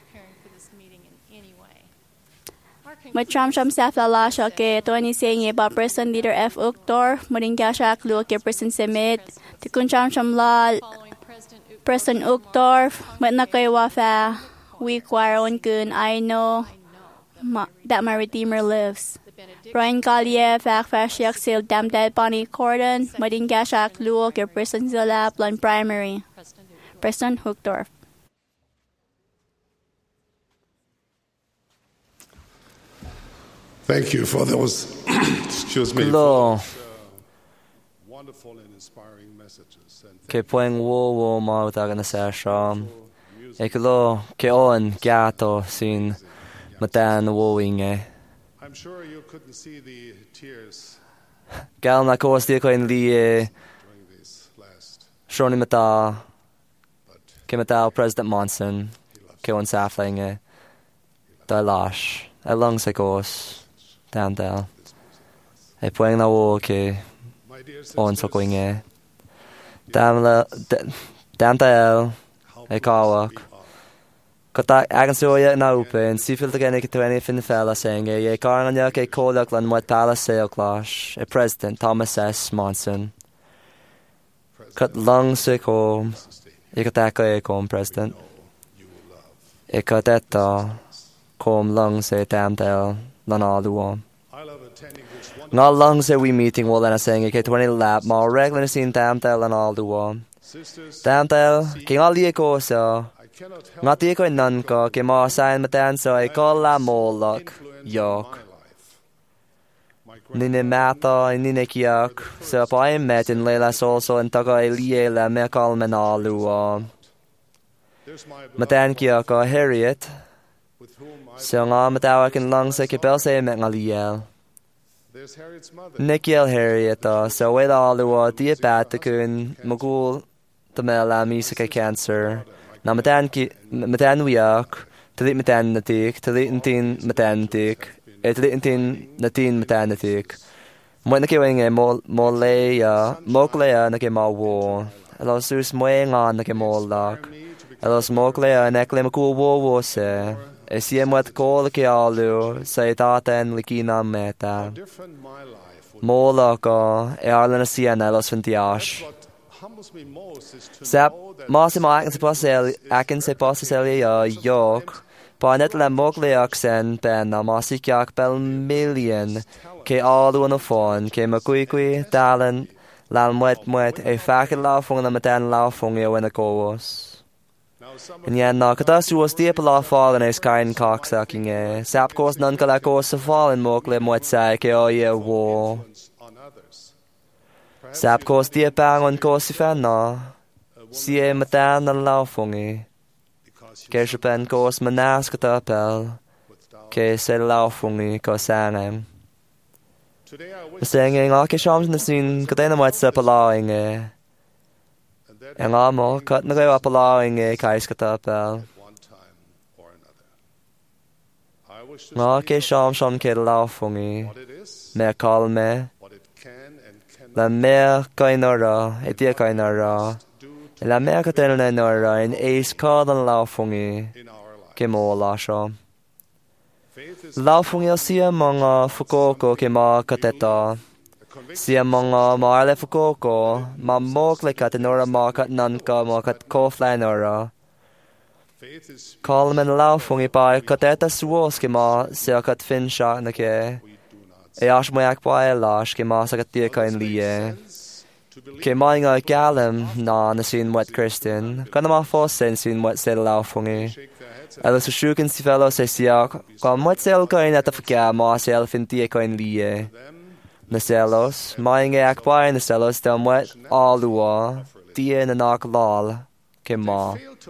Matram sham sa la sha ke to ni senye ba person leader F Uktor, muring kasha aklu ke person semit. Tikun cham sham la person Uktor, mat na kaywa fa. We choir on kun, I know ma, that my Redeemer lives. Brian Gallia, Fak Fashiak Sil Dam Dal Bonnie Cordon, Madin Gashak Luok, your person Zilla, Blunt Primary. Preston Hookdorf. Thank you for those, excuse me, Hello. for those, uh, wonderful and inspiring messages. And Ke poeng wo wo ma utagan sa sham. Eklo ke on gato sin matan woing. I'm sure you couldn't see the tears Gal na kos di ko in li during this last, shoni mata but ke mata President Monson ke on safling da lash a long se kos down down. E poeng na wo ke my dear on sisters, so going dam la dam dal e kawak. Kata agan soya na open, si fil tagani ke twenty fin fella saying ye karanga ke kolak lan wat palace sale clash, a president Thomas S. Monson. Kat long se kom, e kataka e kom president. E kateta kom long se tamdel lan aluam. I love attending this Nga wonderful long se we meeting wala na saying ke twenty lap ma regular sin tamdel lan aluam. sisters. Tamdel king ali ko sa I cannot help Nga ti ko nan ko ke ma sain matan so ay ko la molak yok. Ni ne mata ni ne kiak so pa ay met in lela so so en taga ay liye la me kal menalu a matan kiak a Harriet so nga matawa kin lang sa ke pel say met nga liel. Nikiel Harriet a so wela alu a di pat kun magul the mela mi sa ke cancer. Na matan ki matan wiak, tali matan natik, tali intin matan tik, et tali intin natin matan natik. Mo na kiwing e mo mo leya, mo leya na ke ma wo. Alo sus mo nga na ke mo lak. Alo mo leya na ke mo wo wo se. E si mo at ko ke alu sa itaten likina meta. Mo laka e arlana siena los ventiash. Sap mas ma akan se pasel akan se pasel ya yok pa net la mogle aksen pen na masikyak pel million ke alu no fon ke ma kui kui talen la mwet mwet e faken la fong na matan la fong yo na kos en ya na kata su was die pala fallen es kain cock sucking e sap kos nan kala kos se fallen mogle mwet sai ke o ye wo Sap kos die pang on kos si fan na. Si e matan an laufungi. Ke shapen kos manas kata pel. Ke se laufungi ko sangem. Singing a ke shams na sin kadena mat sa palawing e. Ang amo kat na kayo palawing e kais kata pel. Nga ke shams sham ke laufungi. Me kalme. La mer kainara, e tia kainara. La mer katelna nara in eis kadan laufungi ke mo lasha. Laufungi sia mga fukoko ke ma kateta. Sia mga maarle fukoko, ma mokle katenora ma kat nanka ma kat koflanora. Kalmen laufungi pa kateta suos ke ma sia kat finsha na ke. E as mo ak pa elas ke ma sa katia kain lie. Ke ma nga galem na na sin wat Christian. Kana ma fosen sin wat sel laufungi. Ela su shuken si fellow se siak. Ka wat sel kain at afka ma sel fintia kain lie. Na selos, ma nga ak pa na selos dam wat alua. Dia na nak lal ke ma.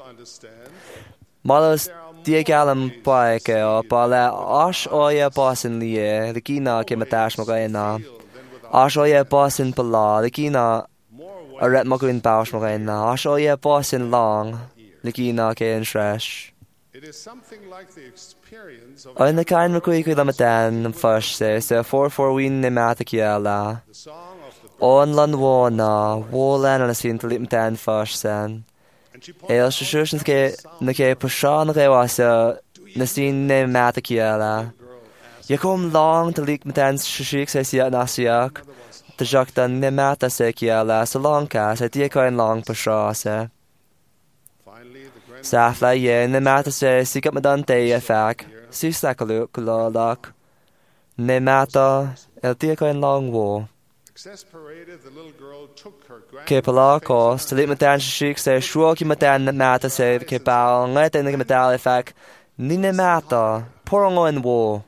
Malos Dia galam pae ke o pala ash oya pasin lie, the kina ke matash magaina. Ash oya pasin pala, the kina a ret maguin baush magaina. Ash oya pasin long, the kina ke in shresh. It is something like the experience of Oin na cain mo cui cui lam den am fyrst se, se for for win ne mata kiala. the song of the bird. On lan wana, wolen an a sin to lim den fyrst sen. And she Eil se shushin ke na ke pashan ke wasa na sin ne mata kiala. Je kom lang te lik met den shishik se siya na siyak. Te jak dan ne mata se kiala, so lang ka, se die kain lang pasha se. finally the grand Safla ye ne mata se sikat madan te e fak. Si sakalu kulalak. Ne mata el die kain lang wo. exasperated, the little girl took her Ke pala kos, te lik met den shishik se shruaki met den ne mata se ke pal ngai te ne metal e fak. Ni ne mata, porongo en wo.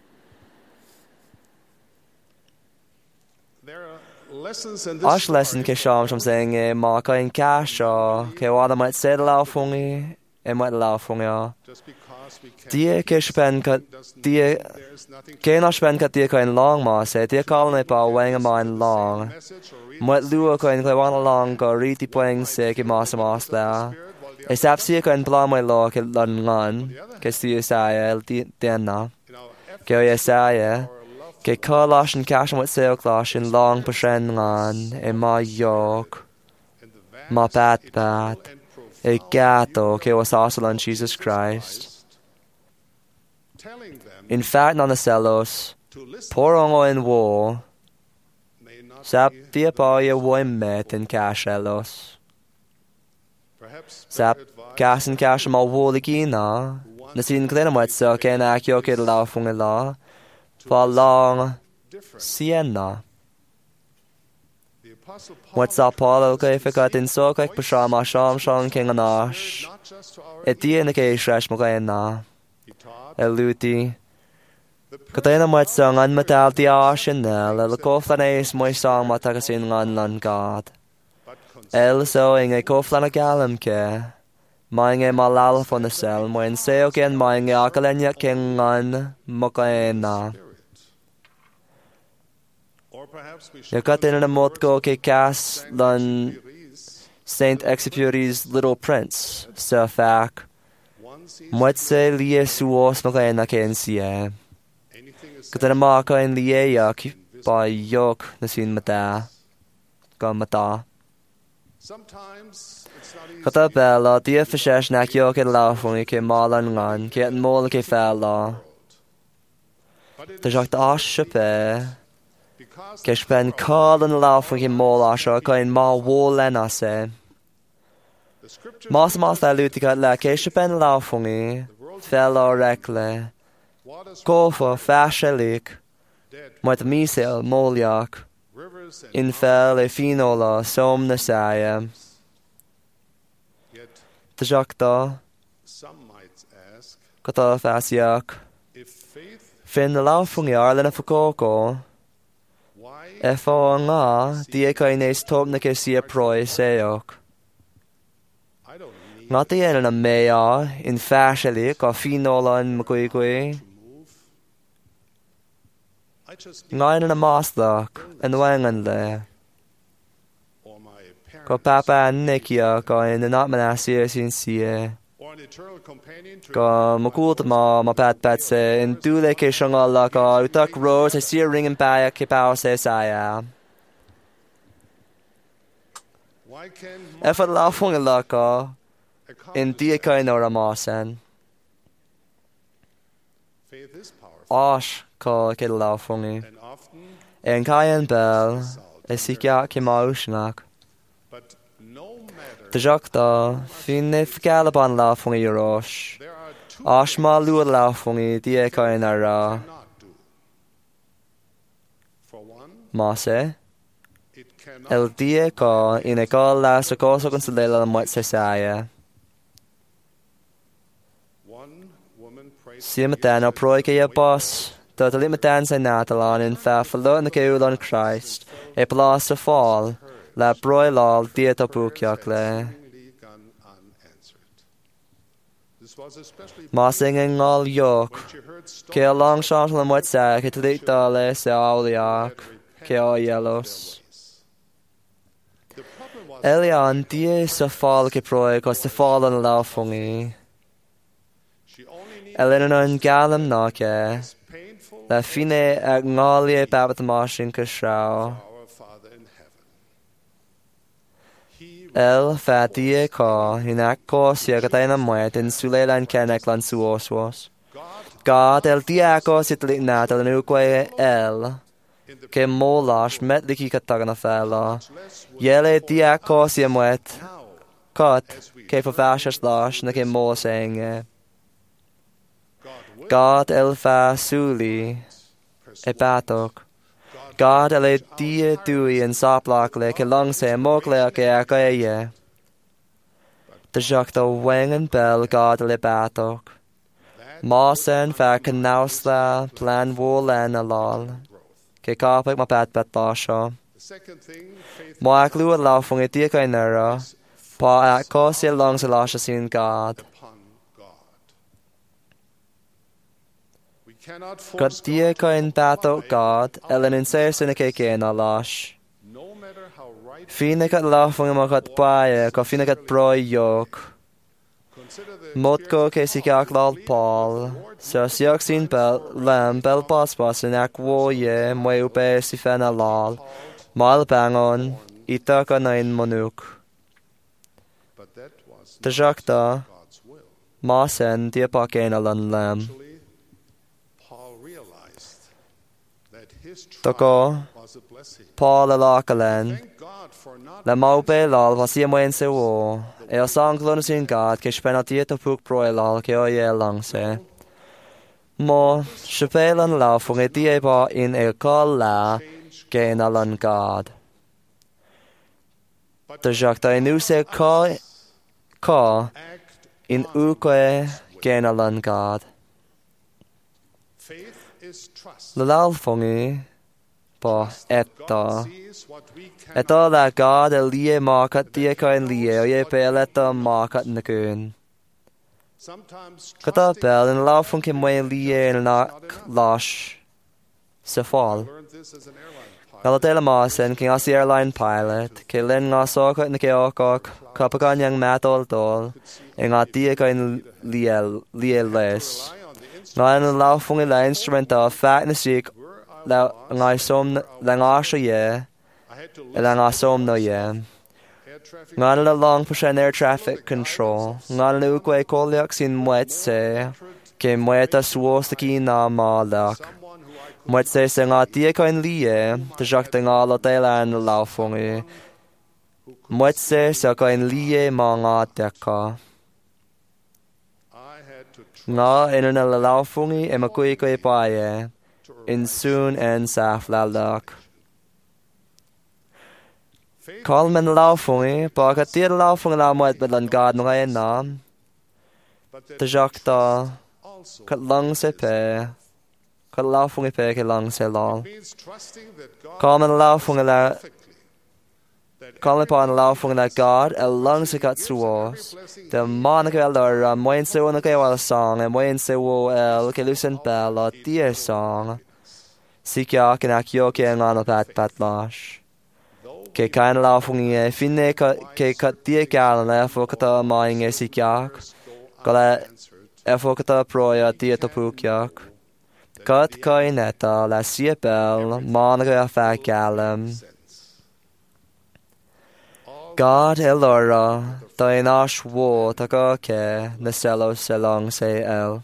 There are lessons in this As lesson story ke sham som saying e ma ka in kasha ke wada might say the lao fungi e might lao fungi ya. just because we can't. Die ke spen ka die There's nothing ke na spen ka die ka in long ma se die call ne pa wang ma in long. message or read Might lua ka in wan long ka riti pwing se ke ma sa mas la. E sap si ka in bla mai lo ke lan ngan ke si sa el di den na. in our effort Ke ye sa ye or love ke ka lash in cash mit sale clash in long pashen ngan e ma yok. in the vast Ma pat pat, and profound e gato che was also on Jesus Christ. telling them In fact, non celos, to listen porongo in wo, may not sap be via paia woimet in cashelos. perhaps Sap better advice gas in cash ma wo ligina, na sin glenamite so ken akio ke la funga la, pa long different. sienna. The Apostle Paul What's up, Paul? Okay, fikat in so quick pashama sham sham king anash. not just to our Et die in the case rash mogayna. he taught Eluti. the Katayna mat sang an matal ti ashin nel, el koflan eis moy sang matagasin ngan lan God. but cons- El so ing e koflan a galam ke. Maing e malal fon the sel, mo en seo ken maing e akalenya king ngan mokayna. spirit. Or perhaps we should Yakat in a mot ko ke kas lan Exupery's Saint Exupéry's Little Prince, sa fak. one sees Mwet se liye suos mokayna ken siye. anything is Katayna maka in liye yak ba yok na sin mata. Ga mata. sometimes it's not easy Kata bella, dia fishesh nak yo ke la fungi ke malan ngan, ke an mol ke fella. but it Ta is jak ta ashepe, because ke spen kal an la fungi ke mol asha, ka in ma wolen ase. the scripture Mas mas ta luti ka la ke spen la fungi, fella rekle, waters kofa fashelik, dead moit misel moljak, rivers and in fel e finola som na saye. yet Ta jak ta, some might ask kata fasyak, if faith fin la fungi arlen a fukoko, why e fá ngá dia ka inéis top na ke si a proi seok. I don't need Ngá di en a mea in fashiali ka finola in mkui kui. to move I just need Ngá in a maslak en wangan le. or my Ka parents papa nikia ka in a natmanasi sin sie. or an eternal companion to Ka makult ma ma pat pat se in dule ke shangala ka utak rose e si ring in paya ke pao se saya. why can E fa la fungala ka in accomplish dia ka in ora masen. faith is powerful Ash ka ke la fungi. and often En caen bel, e sicia ke mausnach. but no matter De jacta, fin ne fgalaban la fungi rosh. there are two Ash ma lua la fungi di e caen ara. not do for one Ma se, it cannot el die ca in e ca la sa cosa con salela moit se saia. one woman prays Si matan o proi ke e bos, dat ali matan sa natalan in fa fallo na ke ulon Christ, e pla sa fall, la broi lal di e tapukiak le. seemingly gone unanswered. This was especially Ma singing all yok, when she heard ke a long shot la moit sa ke tlit dale se auliak, ke o yelos. the problem was Elian die sa fall ke proi kos te fall an la fungi. she only Elin an galam ná é, le fine ag ngália babat másin go srao. our Father in heaven. He El fatia cá, hinak cósia agad ein am muet in suleilan kennek lan suoswas. God el diakos it lit nat el nuque el, ke molas met liki katagana fella. Yele diakosia muet, kot, ke fafashas lash na ke mosenge. God el fa suli, e batok. God el e dia dui in saplak le ke langse mogle ke akaye. De jak da wengen bel God el e batok. Masen fa kanausla plan wolen alal. Ke kapik ma pat pat basha. the second thing, faith Mo ak lu la fung e dia kai nara. Pa ak kosia longs a lasha sin God. upon God. We cannot God force dia God kai in bato to God. Elen in se sin ke ke na lash. no matter how right. Fine kat la fung ma kat baie. Ko fine kat broi yok. Consider the Mot ko ke si kak lal Paul. So siak sin bel lem bel pas pas in ak wo ye mo upe si fena lal. Mal bangon. Ita ka na in monuk. but that was De jakta. God's will. Masen dia pa kena lan lem. Actually, Paul realized that his Toko. trial was a blessing. Paul alakalen. Thank God for not Le mau be lal was ia mo en se wo. E o sang glon sin God ke spena dia to puk proi lal ke o ye lang se. Mo shapelan la fung e dia ba in e kol la ke na lan God. De jakta inu se ka ka act in uke ke na lan God. faith is trust. Le lal fungi ba etta. God sees what we cannot. Eto la God e lie makat dia ka in lie o ye pel etta makat na kun. Sometimes Kata trusting bel in la fun ke mwe lie in nak lash se fall. learned this as an airline pilot. Galadela Masen king as the airline pilot ke len nga soka na ke okok kapagan yang matol tol e nga dia ka in lie lie les. Rely on the instrument Nga in la fun la instrument of fat na sik la nga som la nga sha ye I had to e la nga som no ye. air traffic Nga na long percent air traffic control. Nga na ukwe kolyak sin mwet se ke mweta suos ki na malak. someone who I could Mwet se se nga tia ko in lie, te jak te nga lo te lan lau fungi. Mwet se se ko in lie ma nga te ka. I had to trust Nga ina na lau fungi e makui ko i paie. In soon en saf la lak. faith Kal men lau fungi, pa ka tia lau fungi la mwet bedlan God nga e na. but that Te jak ta, also kat lang se pe. Kat lau fungi pe ke lang se lal. means trusting that God Kal men lau fungi la, perfectly that kal men pa na lau fungi la God e lang se kat suos. De man ke el a moin se una ke wal song e moin se wo el ke lusen bel a dear song. Si kya ken ak yo ke ngana pat pat lash. Ke kain la fungi e finne ka ke kat dia gal na fo kata maing e si kyak. Kala e fo kata proya dia to pukyak. Kat kain eta la si bel man ke fa galem. God elora, dain ash wo taka ke na selo selong se el.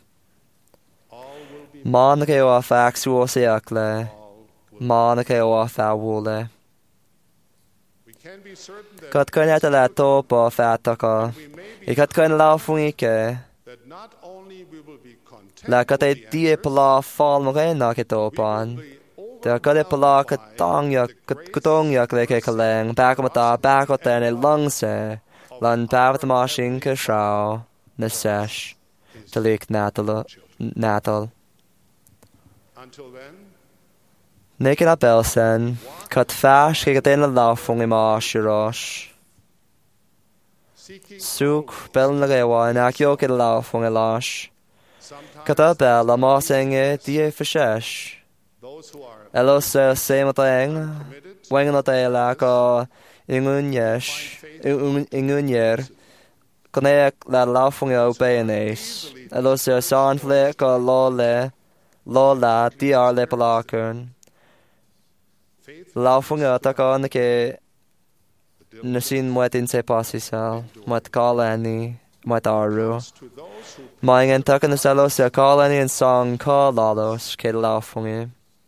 Man ke o fax wo se akle, man ke o fa wole. we can be certain that Kat kan eta la to pa fa taka. we may be I kat kan la fungi ke, that not only we will be content la kat e with the die answers, pala fal mo ke na ke to pan. De kat e pala ka tangya kat kutongya kle ke kaleng, bak mata bak o ten e lang se, lan pavat machine ke shao, na sesh, talik natal, natal. until then Nikin a belsen, kat fash ke gaten la laufung im ashirosh. seeking Suk bel na gewa en akyo ke laufung elash. sometimes Kat a bel la masenge die fashesh. those who are Elo se se mateng, committed wengen at e la ka ingun yesh, ingun yer, Connect la laughing obeyanes. Elos er san flick or lole, lola, diar lepalakern. Laughing at a con ke Nasin mwet in se pasisal, mwet kalani, mwet aru. Maing en takan na salos ya kalani en song ka lalos ke laughing.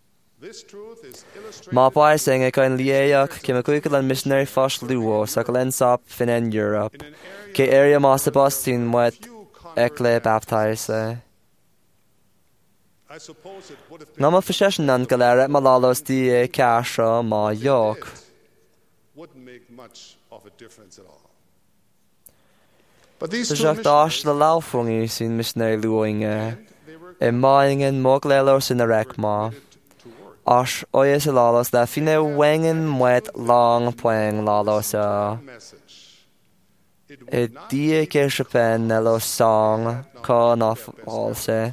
Ma pai sing e kain lieak ke makuikalan missionary fash luo sa kalen sap fin en Europe. Ke area ma Sebastian mwet ekle baptise. Nama fisheshen nan galeret malalos di e kasha ma yok. Wouldn't make much of a difference at all. But these two Tjak dash la laufungi sin missionary luoinge. E maingen moglelos in the rekma. Ash oyes lalos da fine wengen mwet long playing lalos a. E die keshapen nelos song ka naf also.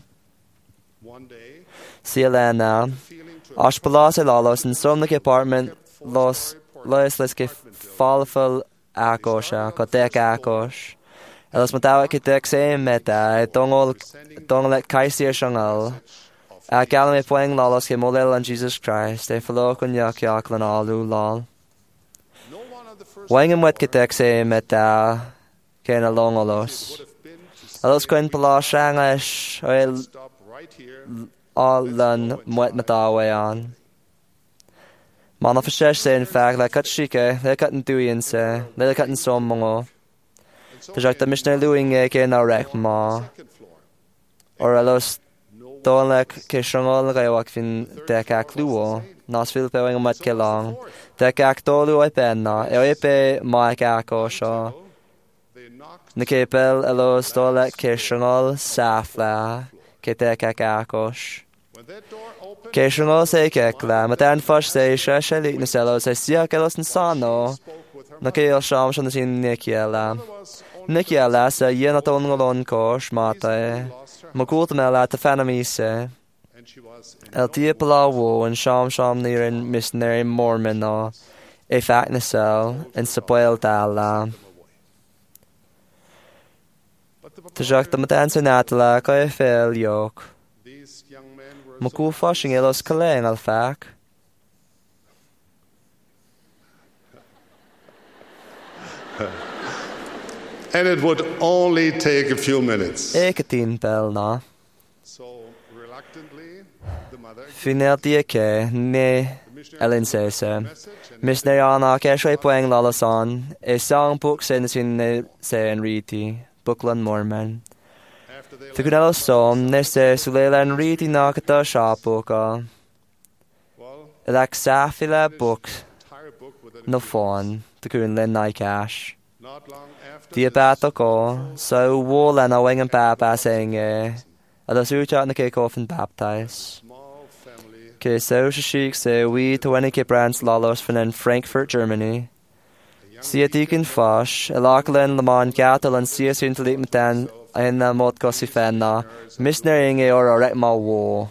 Sielena. Ash palas lalos in somnik apartment los Lois les ke falfel akosha, ko dek akosh. Elos matawa ke dek se meta, dongol donglet kaisir shangal. A galame poeng lalos ke molel an Jesus Christ, e falo kun yak yak lan alu lal. Wangem wet ke dek se meta, ke na longolos. Elos kun pala shangash, oel all lan mwet matawa an. Man of a shesh say in fact, like cut shike, they cut in duyan se, they cut in some mongo. The jack the missionary luing a ke na rek ma. Or a los don like ke shangol ga wak fin dekak luo, nas fil pe wang mat ke long. Dekak dolu I penna, e pe ma ka ko sha. Nike pel elos do like ke shangol safla, ke dekak akosh. Keishungo se kekla, matan fash se shasha lik naselo se siya kelos nsano. Nakeo sham shon sin nikiela. Nikiela se yena ton ngolon kosh mate. Makut mela te fanamise. El tia palawo and sham sham near in missionary Mormon no. E fact nasel and sapoel dala. Tajak the matan senatala ka e fel yok. Maku fashing elos kaleng al fak. And it would only take a few minutes. Ekatin bel na. So reluctantly, the mother Finel dieke ne elin sese. Missionary ana ke shwe poeng lalasan. E song book sen sin ne sen riti. Bookland Mormon. Figueroa som neste sulelan riti nakata shapoka. Elak safila book no phone the kunlen naikash. The abatoko so wall and a wing and papa saying eh. Alas ucha na ke off and baptize. Ke so shik se we to any ke brands lalos from in Frankfurt, Germany. See a deacon fash, a laklen lamon gatel and see a soon to leap matan. In the mod gossip fan na missionarying e or a rek ma war.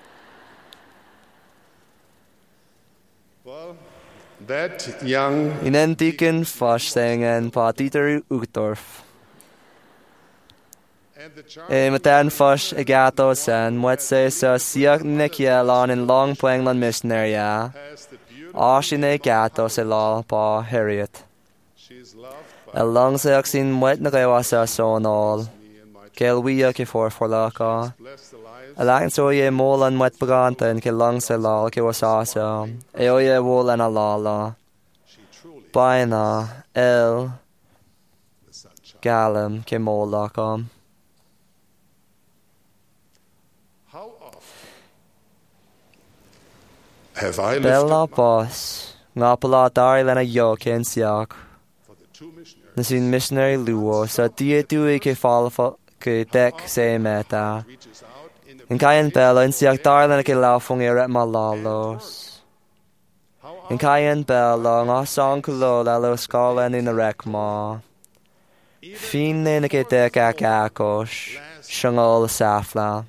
Well, that young In en deacon fash saying en pa Dieter Uchtdorf. E matan fash e gato sen mwet se sa siak nikielon in long playing lan missionary ya. Ashin e gato se la pa Harriet. E long se aksin mwet na kayo sa son all. Kel wia ke for for laka. Alang so ye molan wet baganta and ke long se lal ke wasasa. E oye wolan alala. Baina el galam ke molaka. have I Bella lifted boss. Ngapala dari lena yo ken siak. Nasin missionary luo sa dia dui ke falfa ke dek se meta. In kayan bella in siak dari lena ke laufung eret malalos. In kayan bella nga song kulo lalo skalen in the rekma. Fin ne na ke dek akakosh. Shangol safla.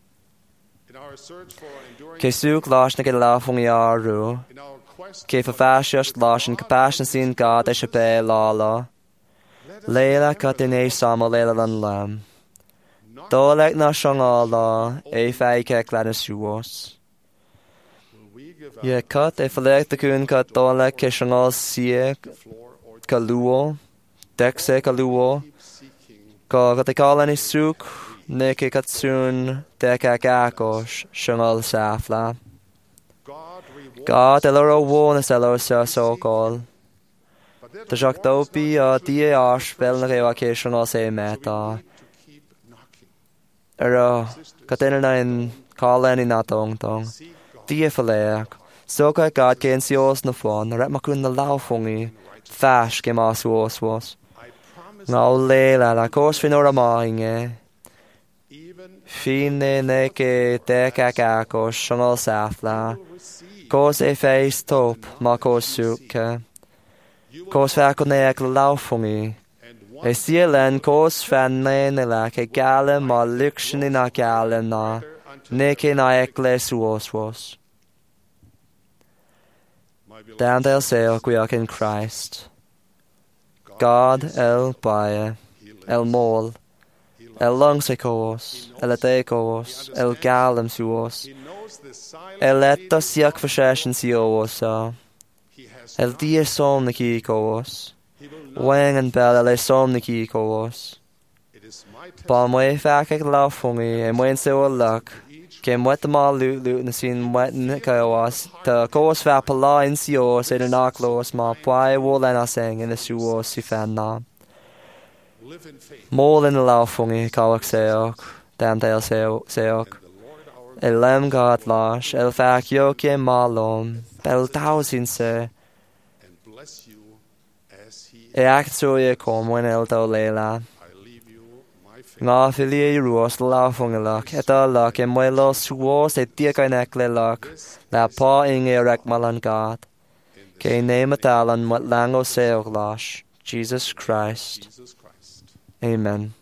Ke suk lash na ke laufung yaru. Ke verfasciust lash in compassion sin God e shape lala. Léile cut in é sama léile an lam. Dólek na siongá lá é feice glen is siúos. Ie cut é fylech da cún cut dólek ke siongá sie ka luo, dec se ka luo, ka gat e kall any suk, ne ke cut soon dec ag agos siongá safla. God elor o won is elor sa so call. Da jak dopi a die ars fel na reo ke siongá se meta. Er katen na in call any na tong tong. Die fylech. So ka God gen sios na fon, ret makun na laufungi, fash ke mas was was. Ngau lela la kos fin ora mahinge. Fin ne ne ke te kaka kos shongal safla. Kos e face top ma kos suke. Kos fakon ne ek laufungi. E sielen kos fan ne ne la ke gale ma lukshin na gale na. Ne ke na ek les was was. Down they'll say, we are in Christ. God el baie, el mol, el longsekos, el atekos, el galem suos, el etta siak versession siosa, el dier somniki kos, wang and bell el somniki kos. Ba moe fakek laufungi, e moen se o luck. Kem wet ma lu lu na sin wet na kawas ta kos va pala in sio se de naklos ma pai wo lena sing in the suo si fan na mol in the laufungi kawak seok dan tel seo seok el lem god lash el fak yo ke malom bel thousand se e act so ye kom when el to lela Nga filie ruos laufungelak, eta lak e moelo suos e diakanek le lak, la pa inge rek malan God. Ke nematalan mat lango seog lash, Jesus Christ. Amen.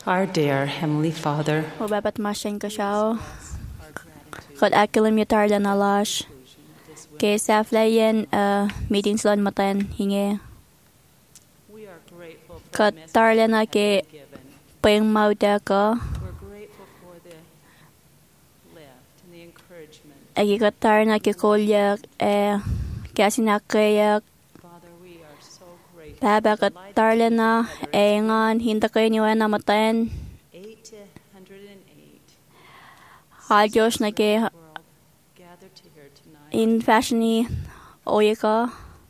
Our dear Heavenly Father, O Babat Mashen Kashao, Kod Akilim Yatar Dan Alash, Ke Saflayan meetings Lon Matan Hinge, Kod Tarlana Ke Peng Mauda Ko, Agi Kod Tarna Ke Kolyak, Kasinakayak, Baba Kod Tarlana, Engan, Hindakay Niwan Namatan, Haljos na ke in fashionny oyeka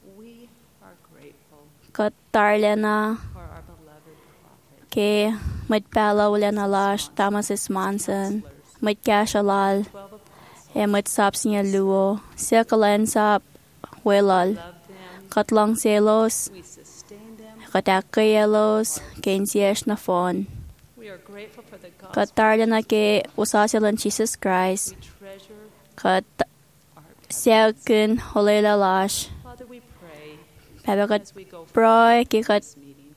katarlena ke matpala ulan alash Thomas Manson matkashalal e matsap niya luo sekalan sap welal katlang selos katakayelos kensiyesh na phone Katarla na ke usasilan Jesus Christ. Kat siyakin holela lash. Paba kat proy ke kat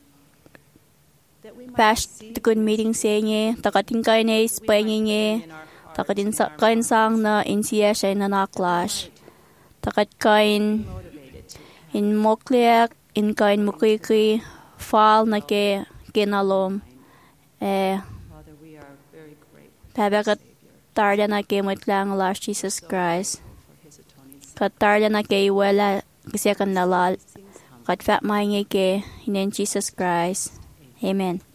pash tukun meeting senye. Takating kain na ispayin nye. Takatin kain sang na insiya siya na naklash. Takat kain in mokliak in kain mukiki fal na ke kinalom. Eh, Paba kat tarda na ke matlang lash Jesus Christ. Kat tarda na ke iwala kasi kan nalal. Kat fat mahingi ke hinin Jesus Christ. Amen.